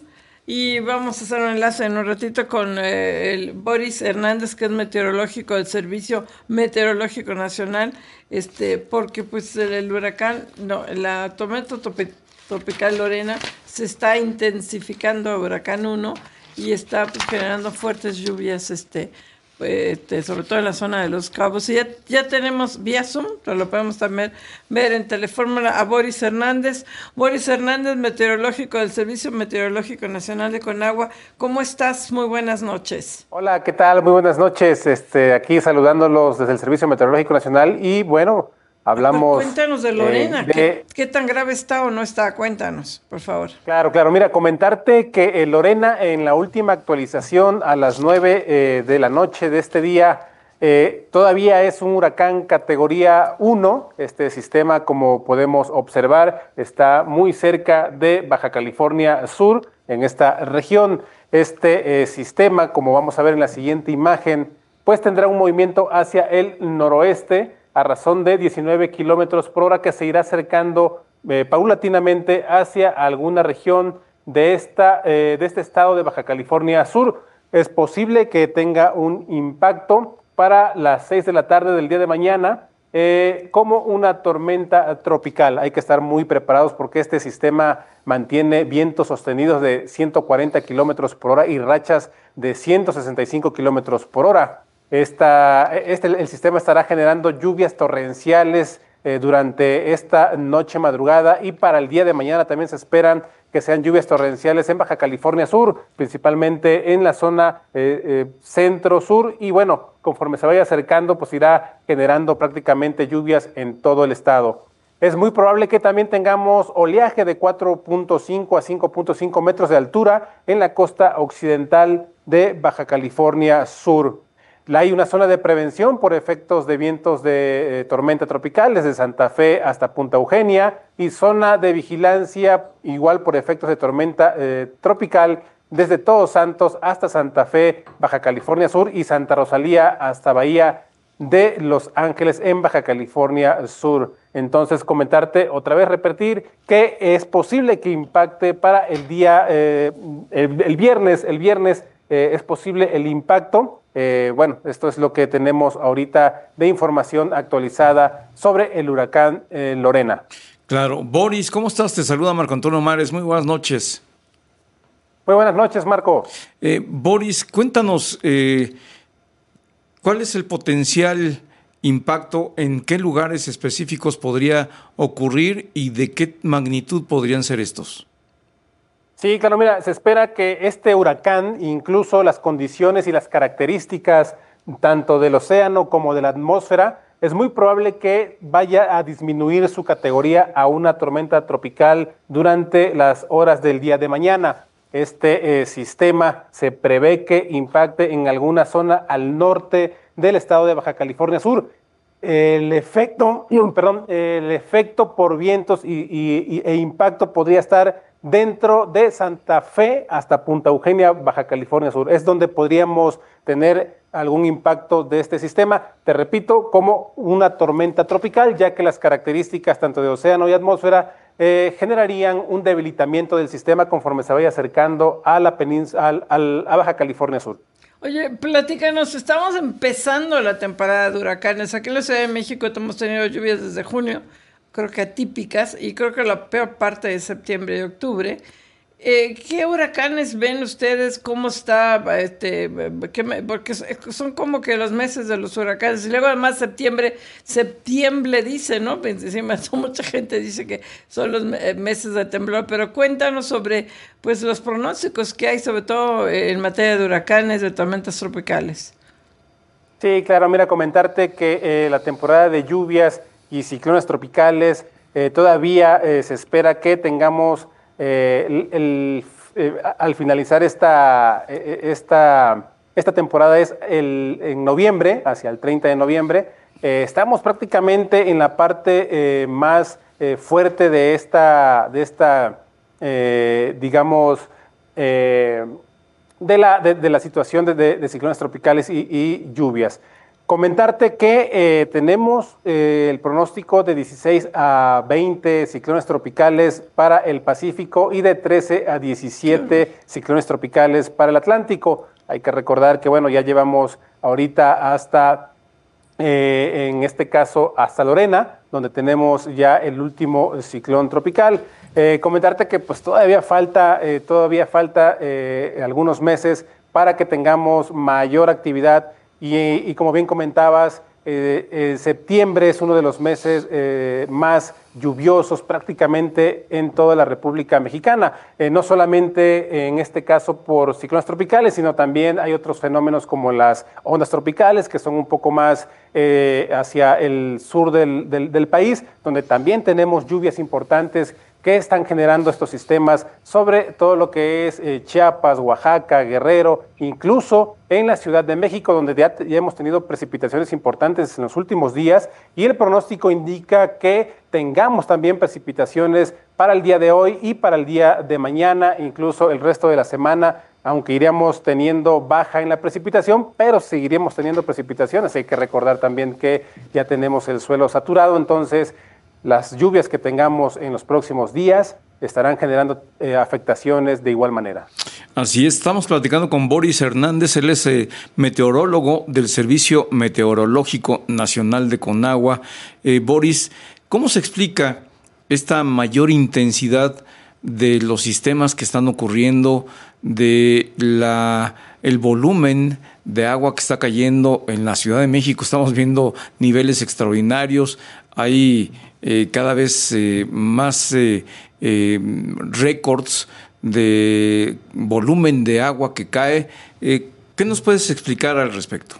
y vamos a hacer un enlace en un ratito con eh, el Boris Hernández, que es meteorológico del Servicio Meteorológico Nacional, este, porque pues el, el huracán, no, la tormenta tope, tropical Lorena se está intensificando a huracán uno y está pues, generando fuertes lluvias, este, Este, sobre todo en la zona de Los Cabos. Y ya, ya tenemos vía Zoom, pero lo podemos también ver en Telefórmula a Boris Hernández. Boris Hernández, meteorológico del Servicio Meteorológico Nacional de Conagua. ¿Cómo estás? Muy buenas noches. Hola, ¿qué tal? Muy buenas noches. Este, aquí saludándolos desde el Servicio Meteorológico Nacional y bueno, hablamos... Cuéntanos de Lorena, eh, de... ¿Qué, ¿qué tan grave está o no está? Cuéntanos, por favor. Claro, claro. Mira, comentarte que eh, Lorena en la última actualización a las nueve eh, de la noche de este día eh, todavía es un huracán categoría uno. Este sistema, como podemos observar, está muy cerca de Baja California Sur, en esta región. Este eh, sistema, como vamos a ver en la siguiente imagen, pues tendrá un movimiento hacia el noroeste, a razón de diecinueve kilómetros por hora, que se irá acercando eh, paulatinamente hacia alguna región de, esta, eh, de este estado de Baja California Sur. Es posible que tenga un impacto para las seis de la tarde del día de mañana eh, como una tormenta tropical. Hay que estar muy preparados porque este sistema mantiene vientos sostenidos de ciento cuarenta kilómetros por hora y rachas de ciento sesenta y cinco kilómetros por hora. Esta, este, el sistema estará generando lluvias torrenciales eh, durante esta noche madrugada y para el día de mañana también se esperan que sean lluvias torrenciales en Baja California Sur, principalmente en la zona eh, eh, centro-sur y bueno, conforme se vaya acercando pues irá generando prácticamente lluvias en todo el estado. Es muy probable que también tengamos oleaje de cuatro punto cinco a cinco punto cinco metros de altura en la costa occidental de Baja California Sur. Hay una zona de prevención por efectos de vientos de eh, tormenta tropical desde Santa Fe hasta Punta Eugenia y zona de vigilancia igual por efectos de tormenta eh, tropical desde Todos Santos hasta Santa Fe, Baja California Sur y Santa Rosalía hasta Bahía de Los Ángeles en Baja California Sur. Entonces comentarte, otra vez repetir, que es posible que impacte para el día, eh, el, el viernes, el viernes eh, es posible el impacto. Eh, bueno, esto es lo que tenemos ahorita de información actualizada sobre el huracán eh, Lorena. Claro. Boris, ¿cómo estás? Te saluda Marco Antonio Mares. Muy buenas noches. Muy buenas noches, Marco. Eh, Boris, cuéntanos, eh, ¿cuál es el potencial impacto? ¿En qué lugares específicos podría ocurrir y de qué magnitud podrían ser estos? Sí, claro, mira, se espera que este huracán, incluso las condiciones y las características tanto del océano como de la atmósfera, es muy probable que vaya a disminuir su categoría a una tormenta tropical durante las horas del día de mañana. Este eh, sistema se prevé que impacte en alguna zona al norte del estado de Baja California Sur. El efecto, perdón, el efecto por vientos y, y, e impacto podría estar dentro de Santa Fe hasta Punta Eugenia, Baja California Sur. Es donde podríamos tener algún impacto de este sistema, te repito, como una tormenta tropical, ya que las características tanto de océano y atmósfera eh, generarían un debilitamiento del sistema conforme se vaya acercando a la península, al, al, a Baja California Sur. Oye, platícanos, estamos empezando la temporada de huracanes. Aquí en la Ciudad de México hemos tenido lluvias desde junio, creo que atípicas, y creo que la peor parte de septiembre y octubre. Eh, ¿Qué huracanes ven ustedes? ¿Cómo está? Este, qué me, porque son como que los meses de los huracanes. Y luego además septiembre, septiembre dice, ¿no? Encima mucha gente dice que son los meses de temblor, pero cuéntanos sobre pues los pronósticos que hay, sobre todo en materia de huracanes, de tormentas tropicales. Sí, claro, mira, comentarte que eh, la temporada de lluvias y ciclones tropicales eh, todavía eh, se espera que tengamos Eh, el, el, eh, al finalizar esta, esta, esta temporada es el, en noviembre, hacia el treinta de noviembre, eh, estamos prácticamente en la parte eh, más eh, fuerte de esta, de esta eh, digamos, eh, de, la, de, de la situación de, de, de ciclones tropicales y, y lluvias. Comentarte que eh, tenemos eh, el pronóstico de dieciséis a veinte ciclones tropicales para el Pacífico y de trece a diecisiete ciclones tropicales para el Atlántico. Hay que recordar que, bueno, ya llevamos ahorita hasta, eh, en este caso, hasta Lorena, donde tenemos ya el último ciclón tropical. Eh, comentarte que pues todavía falta, eh, todavía falta eh, algunos meses para que tengamos mayor actividad. Y, y como bien comentabas, eh, eh, septiembre es uno de los meses eh, más lluviosos prácticamente en toda la República Mexicana. Eh, no solamente en este caso por ciclones tropicales, sino también hay otros fenómenos como las ondas tropicales, que son un poco más eh, hacia el sur del, del, del país, donde también tenemos lluvias importantes que están generando estos sistemas sobre todo lo que es eh, Chiapas, Oaxaca, Guerrero, incluso en la Ciudad de México, donde ya, ya hemos tenido precipitaciones importantes en los últimos días, y el pronóstico indica que tengamos también precipitaciones para el día de hoy y para el día de mañana, incluso el resto de la semana, aunque iríamos teniendo baja en la precipitación, pero seguiríamos teniendo precipitaciones. Hay que recordar también que ya tenemos el suelo saturado, entonces las lluvias que tengamos en los próximos días estarán generando eh, afectaciones de igual manera. Así es, estamos platicando con Boris Hernández, él es eh, meteorólogo del Servicio Meteorológico Nacional de Conagua. Eh, Boris, ¿cómo se explica esta mayor intensidad de los sistemas que están ocurriendo, de la el volumen de agua que está cayendo en la Ciudad de México? Estamos viendo niveles extraordinarios, hay eh, cada vez eh, más eh, eh, récords de volumen de agua que cae. Eh, ¿Qué nos puedes explicar al respecto?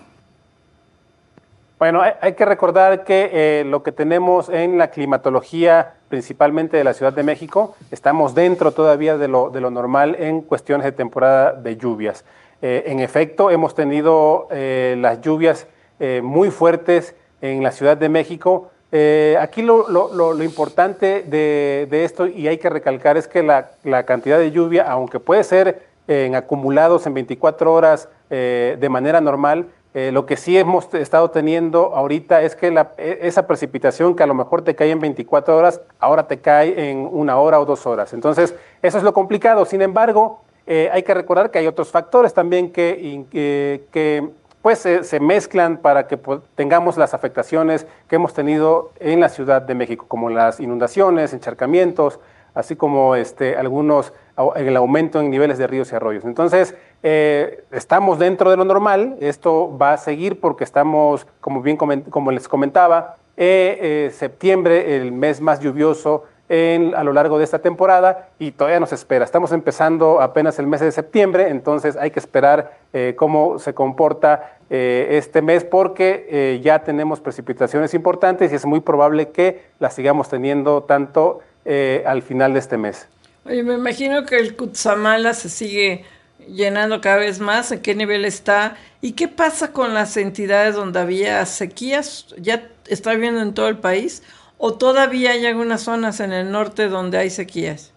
Bueno, hay, hay que recordar que eh, lo que tenemos en la climatología, principalmente de la Ciudad de México, estamos dentro todavía de lo, de lo normal en cuestiones de temporada de lluvias. Eh, en efecto, hemos tenido eh, las lluvias eh, muy fuertes en la Ciudad de México. Eh, aquí lo, lo, lo, lo importante de, de esto, y hay que recalcar, es que la, la cantidad de lluvia, aunque puede ser eh, en acumulados en veinticuatro horas eh, de manera normal, eh, lo que sí hemos estado teniendo ahorita es que la, esa precipitación que a lo mejor te cae en veinticuatro horas, ahora te cae en una hora o dos horas. Entonces, eso es lo complicado. Sin embargo, eh, hay que recordar que hay otros factores también que... que, que pues se, se mezclan para que pues, tengamos las afectaciones que hemos tenido en la Ciudad de México, como las inundaciones, encharcamientos, así como este, algunos, el aumento en niveles de ríos y arroyos. Entonces, eh, estamos dentro de lo normal, esto va a seguir porque estamos, como bien coment- como les comentaba, eh, eh, septiembre, el mes más lluvioso en, a lo largo de esta temporada y todavía nos espera. Estamos empezando apenas el mes de septiembre, entonces hay que esperar eh, cómo se comporta eh, este mes porque eh, ya tenemos precipitaciones importantes y es muy probable que las sigamos teniendo tanto eh, al final de este mes. Oye, me imagino que el Cutzamala se sigue llenando cada vez más. ¿En qué nivel está? ¿Y qué pasa con las entidades donde había sequías? ¿Ya está viendo en todo el país? ¿O todavía hay algunas zonas en el norte donde hay sequías?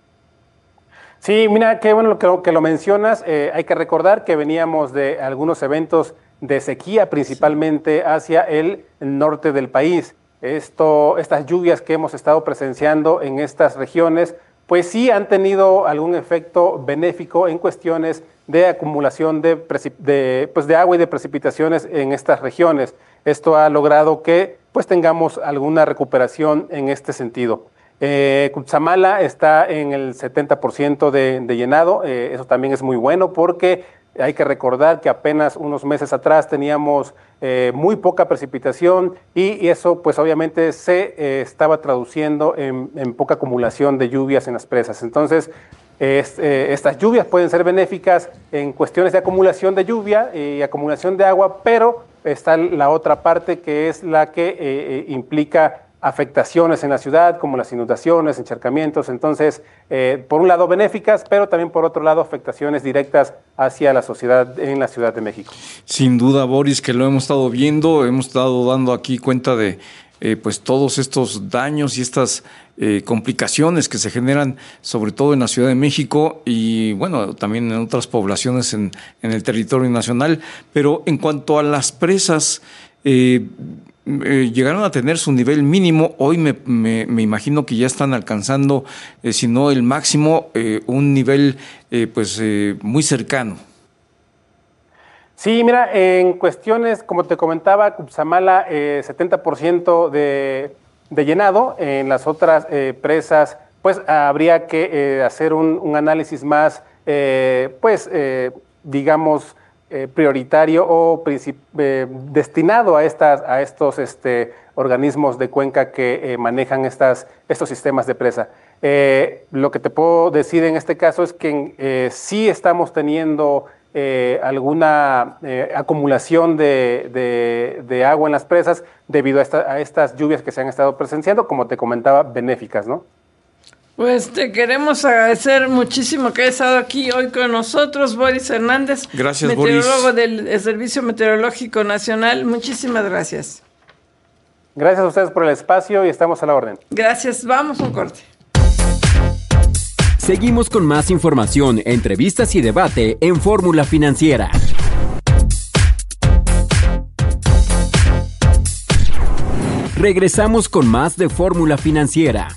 Sí, mira, qué bueno que, que lo mencionas. Eh, hay que recordar que veníamos de algunos eventos de sequía, principalmente hacia el norte del país. Esto, estas lluvias que hemos estado presenciando en estas regiones, pues sí han tenido algún efecto benéfico en cuestiones de acumulación de, de, pues de agua y de precipitaciones en estas regiones. Esto ha logrado que pues tengamos alguna recuperación en este sentido. Eh, Cutzamala está en el setenta por ciento de, de llenado, eh, eso también es muy bueno porque hay que recordar que apenas unos meses atrás teníamos eh, muy poca precipitación y, y eso pues obviamente se eh, estaba traduciendo en, en poca acumulación de lluvias en las presas. Entonces, es, eh, estas lluvias pueden ser benéficas en cuestiones de acumulación de lluvia y acumulación de agua, pero está la otra parte que es la que eh, eh, implica afectaciones en la ciudad, como las inundaciones, encharcamientos. Entonces, eh, por un lado benéficas, pero también por otro lado afectaciones directas hacia la sociedad en la Ciudad de México. Sin duda, Boris, que lo hemos estado viendo, hemos estado dando aquí cuenta de eh, pues todos estos daños y estas eh, complicaciones que se generan, sobre todo en la Ciudad de México y bueno, también en otras poblaciones en, en el territorio nacional. Pero en cuanto a las presas, eh, Eh, llegaron a tener su nivel mínimo, hoy me, me, me imagino que ya están alcanzando, eh, si no el máximo, eh, un nivel eh, pues eh, muy cercano. Sí, mira, en cuestiones, como te comentaba, Cutzamala, eh, setenta por ciento de, de llenado, en las otras eh, presas, pues habría que eh, hacer un, un análisis más, eh, pues, eh, digamos, Eh, prioritario o eh, destinado a estas a estos este, organismos de cuenca que eh, manejan estas, estos sistemas de presa. Eh, lo que te puedo decir en este caso es que eh, sí estamos teniendo eh, alguna eh, acumulación de, de, de agua en las presas debido a, esta, a estas lluvias que se han estado presenciando, como te comentaba, benéficas, ¿no? Pues te queremos agradecer muchísimo que hayas estado aquí hoy con nosotros, Boris Hernández. Gracias, meteorólogo Boris. del Servicio Meteorológico Nacional. Muchísimas gracias. Gracias a ustedes por el espacio y estamos a la orden. Gracias. Vamos a un corte. Seguimos con más información, entrevistas y debate en Fórmula Financiera. Regresamos con más de Fórmula Financiera.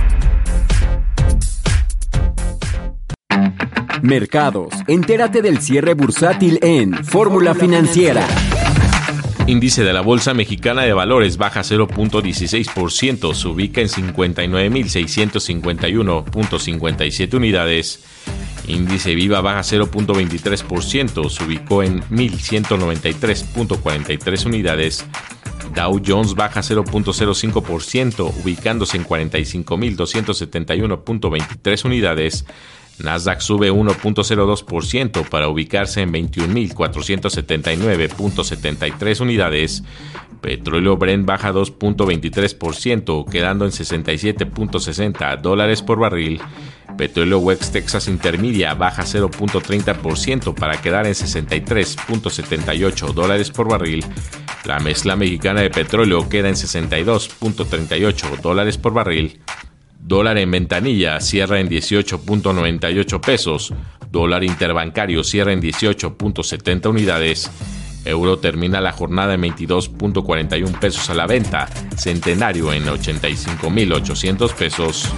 Mercados. Entérate del cierre bursátil en Fórmula Financiera. Índice de la Bolsa Mexicana de Valores baja cero punto dieciséis por ciento, se ubica en cincuenta y nueve mil seiscientos cincuenta y uno punto cincuenta y siete unidades. Índice Viva baja cero punto veintitrés por ciento, se ubicó en mil ciento noventa y tres punto cuarenta y tres unidades. Dow Jones baja cero punto cero cinco por ciento, ubicándose en cuarenta y cinco mil doscientos setenta y uno punto veintitrés unidades. Nasdaq sube uno punto cero dos por ciento para ubicarse en veintiún mil cuatrocientos setenta y nueve punto setenta y tres unidades. Petróleo Brent baja dos punto veintitrés por ciento, quedando en sesenta y siete punto sesenta dólares por barril. Petróleo West Texas Intermedia baja cero punto treinta por ciento para quedar en sesenta y tres punto setenta y ocho dólares por barril. La mezcla mexicana de petróleo queda en sesenta y dos punto treinta y ocho dólares por barril. Dólar en ventanilla cierra en dieciocho punto noventa y ocho pesos. Dólar interbancario cierra en dieciocho punto setenta unidades. Euro termina la jornada en veintidós punto cuarenta y uno pesos a la venta. Centenario en ochenta y cinco mil ochocientos pesos.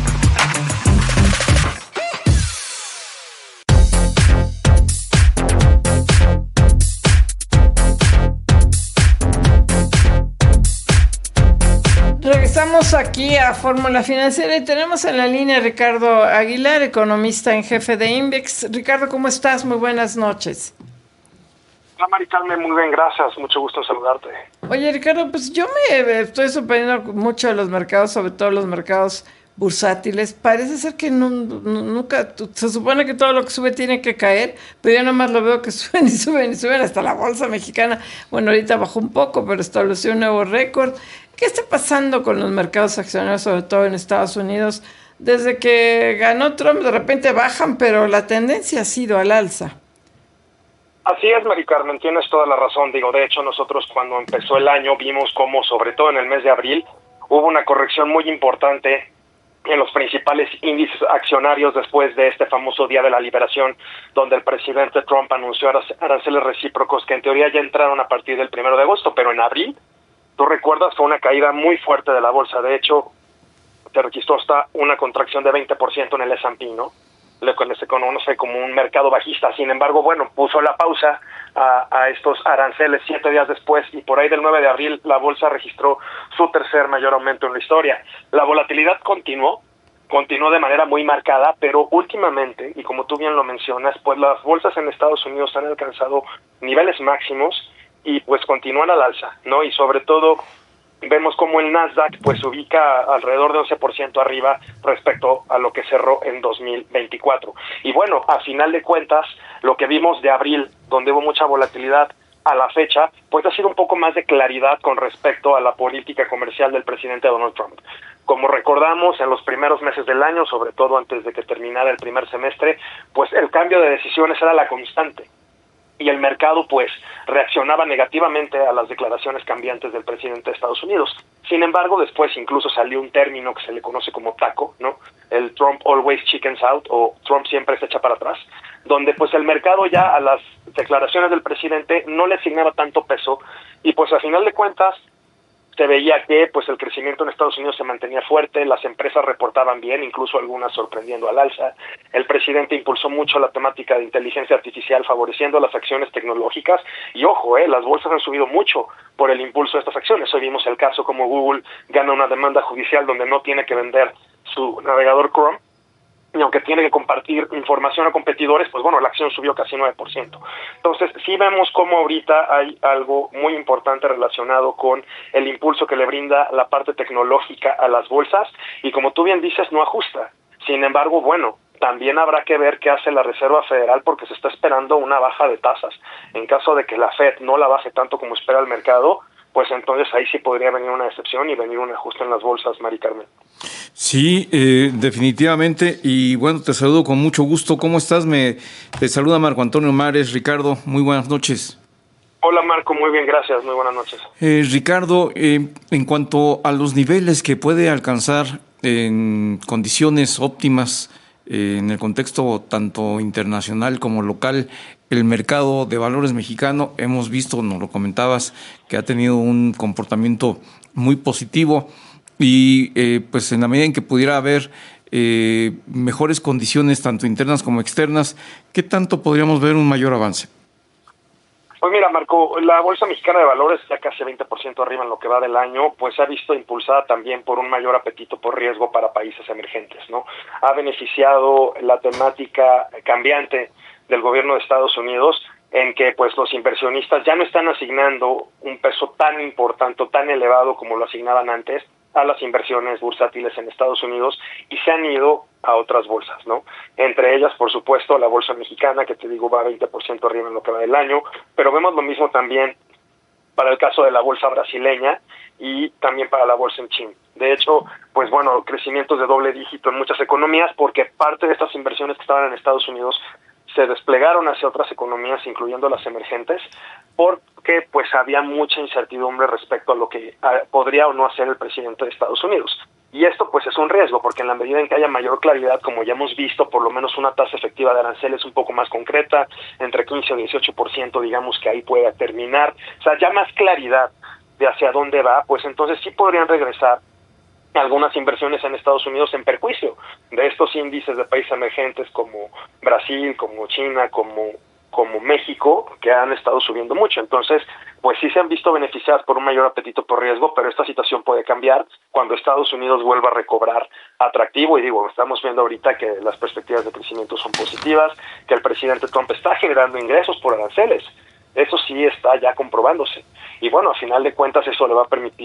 Regresamos aquí a Fórmula Financiera y tenemos en la línea a Ricardo Aguilar, economista en jefe de Invex. Ricardo, ¿cómo estás? Muy buenas noches. Hola, Mari Carmen, muy bien, gracias. Mucho gusto en saludarte. Oye, Ricardo, pues yo me estoy sorprendiendo mucho de los mercados, sobre todo los mercados bursátiles, parece ser que no, no, nunca, se supone que todo lo que sube tiene que caer, pero yo nada más lo veo que suben y suben y suben hasta la bolsa mexicana. Bueno, ahorita bajó un poco, pero estableció un nuevo récord. ¿Qué está pasando con los mercados accionarios, sobre todo en Estados Unidos? Desde que ganó Trump, de repente bajan, pero la tendencia ha sido al alza. Así es, Mari Carmen, tienes toda la razón. Digo, de hecho, nosotros cuando empezó el año vimos cómo, sobre todo en el mes de abril, hubo una corrección muy importante en los principales índices accionarios después de este famoso Día de la Liberación, donde el presidente Trump anunció aranceles recíprocos que en teoría ya entraron a partir del primero de agosto, pero en abril, tú recuerdas, fue una caída muy fuerte de la bolsa. De hecho, se registró hasta una contracción de veinte por ciento en el ese and pe, ¿no? Lo que se conoce como un mercado bajista. Sin embargo, bueno, puso la pausa a, a estos aranceles siete días después, y por ahí del nueve de abril la bolsa registró su tercer mayor aumento en la historia. La volatilidad continuó, continuó de manera muy marcada, pero últimamente, y como tú bien lo mencionas, pues las bolsas en Estados Unidos han alcanzado niveles máximos y pues continúan al alza, ¿no? Y sobre todo vemos como el Nasdaq pues se ubica alrededor de once por ciento arriba respecto a lo que cerró en dos mil veinticuatro. Y bueno, a final de cuentas, lo que vimos de abril, donde hubo mucha volatilidad, a la fecha, pues ha sido un poco más de claridad con respecto a la política comercial del presidente Donald Trump. Como recordamos, en los primeros meses del año, sobre todo antes de que terminara el primer semestre, pues el cambio de decisiones era la constante. Y el mercado, pues, reaccionaba negativamente a las declaraciones cambiantes del presidente de Estados Unidos. Sin embargo, después incluso salió un término que se le conoce como taco, ¿no? El Trump always chickens out, o Trump siempre se echa para atrás, donde, pues, el mercado ya a las declaraciones del presidente no le asignaba tanto peso, y, pues, a final de cuentas, se veía que pues el crecimiento en Estados Unidos se mantenía fuerte, las empresas reportaban bien, incluso algunas sorprendiendo al alza. El presidente impulsó mucho la temática de inteligencia artificial, favoreciendo las acciones tecnológicas, y ojo, eh, las bolsas han subido mucho por el impulso de estas acciones. Hoy vimos el caso como Google gana una demanda judicial donde no tiene que vender su navegador Chrome, y aunque tiene que compartir información a competidores, pues bueno, la acción subió casi nueve por ciento. Entonces, sí vemos cómo ahorita hay algo muy importante relacionado con el impulso que le brinda la parte tecnológica a las bolsas, y como tú bien dices, no ajusta. Sin embargo, bueno, también habrá que ver qué hace la Reserva Federal, porque se está esperando una baja de tasas. En caso de que la Fed no la baje tanto como espera el mercado, pues entonces ahí sí podría venir una excepción y venir un ajuste en las bolsas, Mari Carmen. Sí, eh, definitivamente. Y bueno, te saludo con mucho gusto. ¿Cómo estás? Me te saluda Marco Antonio Mares. Ricardo, muy buenas noches. Hola Marco, muy bien, gracias. Muy buenas noches. Eh, Ricardo, eh, en cuanto a los niveles que puede alcanzar en condiciones óptimas, eh, en el contexto tanto internacional como local, el mercado de valores mexicano, hemos visto, nos lo comentabas, que ha tenido un comportamiento muy positivo, y eh, pues en la medida en que pudiera haber eh, mejores condiciones tanto internas como externas, ¿qué tanto podríamos ver un mayor avance? Pues mira, Marco, la Bolsa Mexicana de Valores, ya casi veinte por ciento arriba en lo que va del año, pues se ha visto impulsada también por un mayor apetito por riesgo para países emergentes, ¿no? Ha beneficiado la temática cambiante del gobierno de Estados Unidos, en que pues los inversionistas ya no están asignando un peso tan importante, tan elevado como lo asignaban antes a las inversiones bursátiles en Estados Unidos, y se han ido a otras bolsas, ¿no? Entre ellas, por supuesto, la bolsa mexicana, que te digo va veinte por ciento arriba en lo que va del año, pero vemos lo mismo también para el caso de la bolsa brasileña y también para la bolsa en China. De hecho, pues bueno, crecimientos de doble dígito en muchas economías, porque parte de estas inversiones que estaban en Estados Unidos se desplegaron hacia otras economías, incluyendo las emergentes, porque pues había mucha incertidumbre respecto a lo que a, podría o no hacer el presidente de Estados Unidos. Y esto pues es un riesgo, porque en la medida en que haya mayor claridad, como ya hemos visto, por lo menos una tasa efectiva de aranceles un poco más concreta, entre quince o dieciocho por ciento, digamos que ahí pueda terminar, o sea, ya más claridad de hacia dónde va, pues entonces sí podrían regresar algunas inversiones en Estados Unidos en perjuicio de estos índices de países emergentes como Brasil, como China, como, como México, que han estado subiendo mucho. Entonces, pues sí se han visto beneficiadas por un mayor apetito por riesgo, pero esta situación puede cambiar cuando Estados Unidos vuelva a recobrar atractivo. Y digo, estamos viendo ahorita que las perspectivas de crecimiento son positivas, que el presidente Trump está generando ingresos por aranceles. Eso sí está ya comprobándose. Y bueno, a final de cuentas eso le va a permitir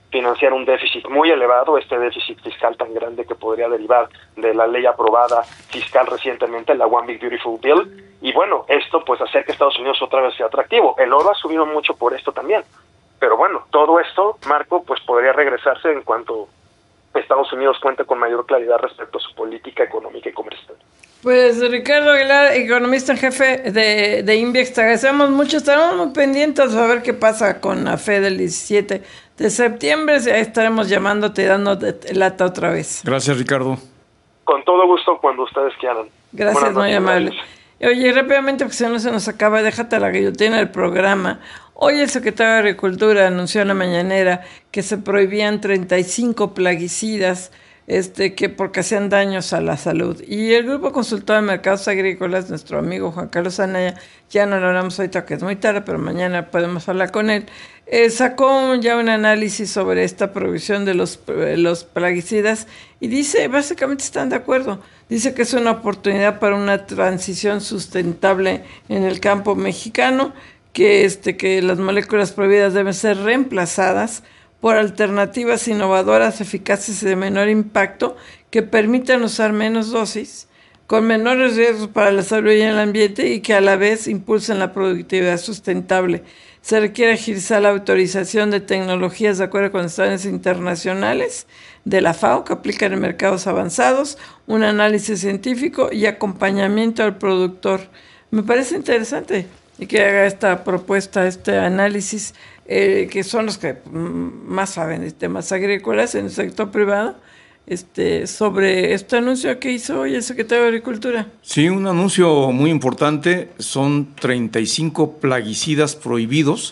financiar un déficit muy elevado, este déficit fiscal tan grande que podría derivar de la ley aprobada fiscal recientemente, la One Big Beautiful Bill, y bueno, esto pues hacer que Estados Unidos otra vez sea atractivo. El oro ha subido mucho por esto también, pero bueno, todo esto, Marco, pues podría regresarse en cuanto Estados Unidos cuente con mayor claridad respecto a su política económica y comercial. Pues Ricardo Aguilar, economista en jefe de, de INVIEX, te agradecemos mucho, estaremos muy pendientes a ver qué pasa con la F E D el diecisiete de septiembre, ahí estaremos llamándote y dándote lata otra vez. Gracias, Ricardo. Con todo gusto, cuando ustedes quieran. Gracias, muy amable. Oye, rápidamente, porque si no se nos acaba, déjate la guillotina del programa. Hoy el secretario de Agricultura anunció en la mañanera que se prohibían treinta y cinco plaguicidas este, que porque hacían daños a la salud. Y el Grupo Consultor de Mercados Agrícolas, nuestro amigo Juan Carlos Anaya, ya no lo hablamos ahorita que es muy tarde, pero mañana podemos hablar con él, eh, sacó ya un análisis sobre esta prohibición de los, eh, los plaguicidas y dice, básicamente están de acuerdo, dice que es una oportunidad para una transición sustentable en el campo mexicano, que, este, que las moléculas prohibidas deben ser reemplazadas por alternativas innovadoras, eficaces y de menor impacto, que permitan usar menos dosis, con menores riesgos para la salud y el ambiente, y que a la vez impulsen la productividad sustentable. Se requiere agilizar la autorización de tecnologías de acuerdo con estándares internacionales de la FAO que aplican en mercados avanzados, un análisis científico y acompañamiento al productor. Me parece interesante y que haga esta propuesta, este análisis, eh, que son los que más saben de temas agrícolas en el sector privado, este, sobre este anuncio que hizo hoy el secretario de Agricultura. Sí, un anuncio muy importante, son treinta y cinco plaguicidas prohibidos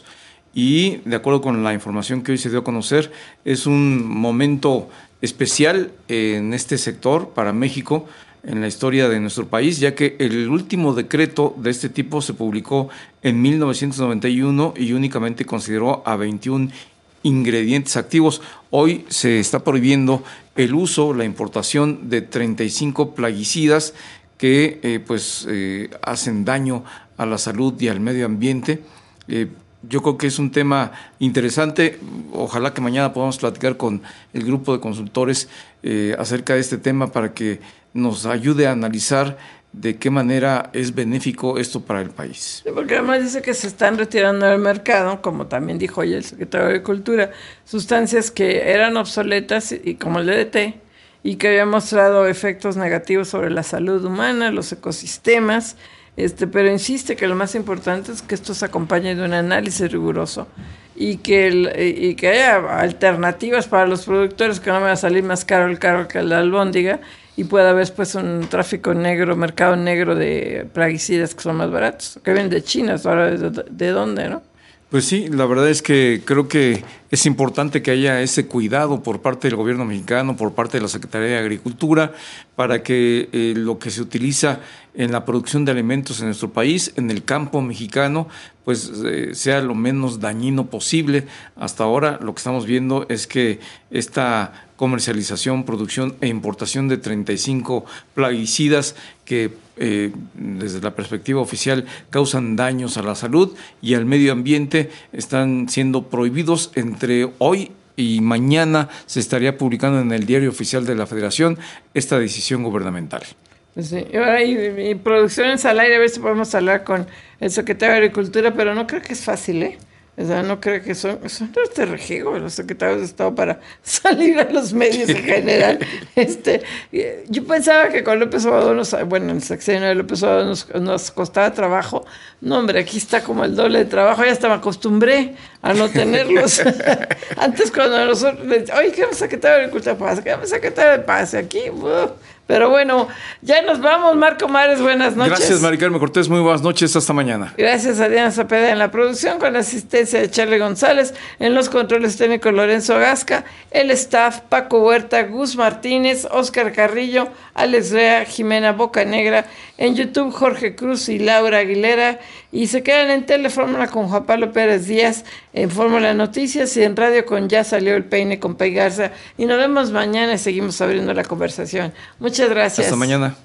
y de acuerdo con la información que hoy se dio a conocer, es un momento especial en este sector para México, en la historia de nuestro país, ya que el último decreto de este tipo se publicó en mil novecientos noventa y uno y únicamente consideró a veintiún ingredientes activos. Hoy se está prohibiendo el uso, la importación de treinta y cinco plaguicidas que eh, pues eh, hacen daño a la salud y al medio ambiente. Eh, Yo creo que es un tema interesante. Ojalá que mañana podamos platicar con el grupo de consultores eh, acerca de este tema para que nos ayude a analizar de qué manera es benéfico esto para el país. Sí, porque además dice que se están retirando del mercado, como también dijo hoy el secretario de Agricultura, sustancias que eran obsoletas y como el D D T y que habían mostrado efectos negativos sobre la salud humana, los ecosistemas. Este, pero insiste que lo más importante es que esto se acompañe de un análisis riguroso y que, el, y que haya alternativas para los productores, que no me va a salir más caro el carro que la albóndiga y pueda haber pues un tráfico negro, mercado negro de plaguicidas que son más baratos, que vienen de China, ahora de, de dónde, ¿no? Pues sí, la verdad es que creo que es importante que haya ese cuidado por parte del gobierno mexicano, por parte de la Secretaría de Agricultura, para que eh, lo que se utiliza en la producción de alimentos en nuestro país, en el campo mexicano, pues eh, sea lo menos dañino posible. Hasta ahora lo que estamos viendo es que esta comercialización, producción e importación de treinta y cinco plaguicidas que eh, desde la perspectiva oficial causan daños a la salud y al medio ambiente están siendo prohibidos. Entre hoy y mañana se estaría publicando en el Diario Oficial de la Federación esta decisión gubernamental. Sí, y ahora y, y producciones al aire, a ver si podemos hablar con el secretario de Agricultura, pero no creo que es fácil, ¿eh? O sea, no creo que son, son este rejigo los secretarios de Estado para salir a los medios en general. este, yo pensaba que con López Obrador, nos, bueno, en el sexenio de López Obrador nos, nos costaba trabajo. No, hombre, aquí está como el doble de trabajo. Ya hasta me acostumbré a no tenerlos. Antes cuando nosotros, oye, ¿qué secretario de Agricultura pasa? ¿Qué secretario de Paz? Aquí, uh. Pero bueno, ya nos vamos. Marco Mares, buenas noches. Gracias, Mari Carmen Cortés, muy buenas noches, hasta mañana. Gracias a Diana Zapeda en la producción, con la asistencia de Charlie González, en los controles técnicos Lorenzo Gasca, el staff Paco Huerta, Gus Martínez, Oscar Carrillo, Alex Rea, Jimena Bocanegra, en YouTube Jorge Cruz y Laura Aguilera, y se quedan en Telefórmula con Juan Pablo Pérez Díaz, en Fórmula Noticias y en Radio con Ya Salió el Peine con Pei Garza, y nos vemos mañana y seguimos abriendo la conversación. Muchas gracias. Hasta mañana.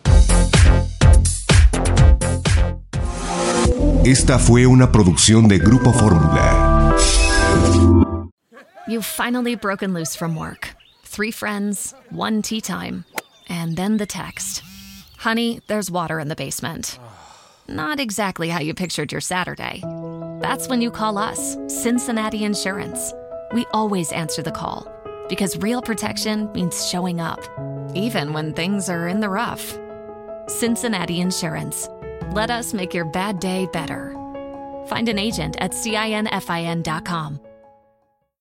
Esta fue una producción de Grupo Fórmula. You've finally broken loose from work. Three friends, one tea time, and then the text. Honey, there's water in the basement. Not exactly how you pictured your Saturday. That's when you call us, Cincinnati Insurance. We always answer the call because real protection means showing up, even when things are in the rough. Cincinnati Insurance. Let us make your bad day better. Find an agent at cinfin dot com.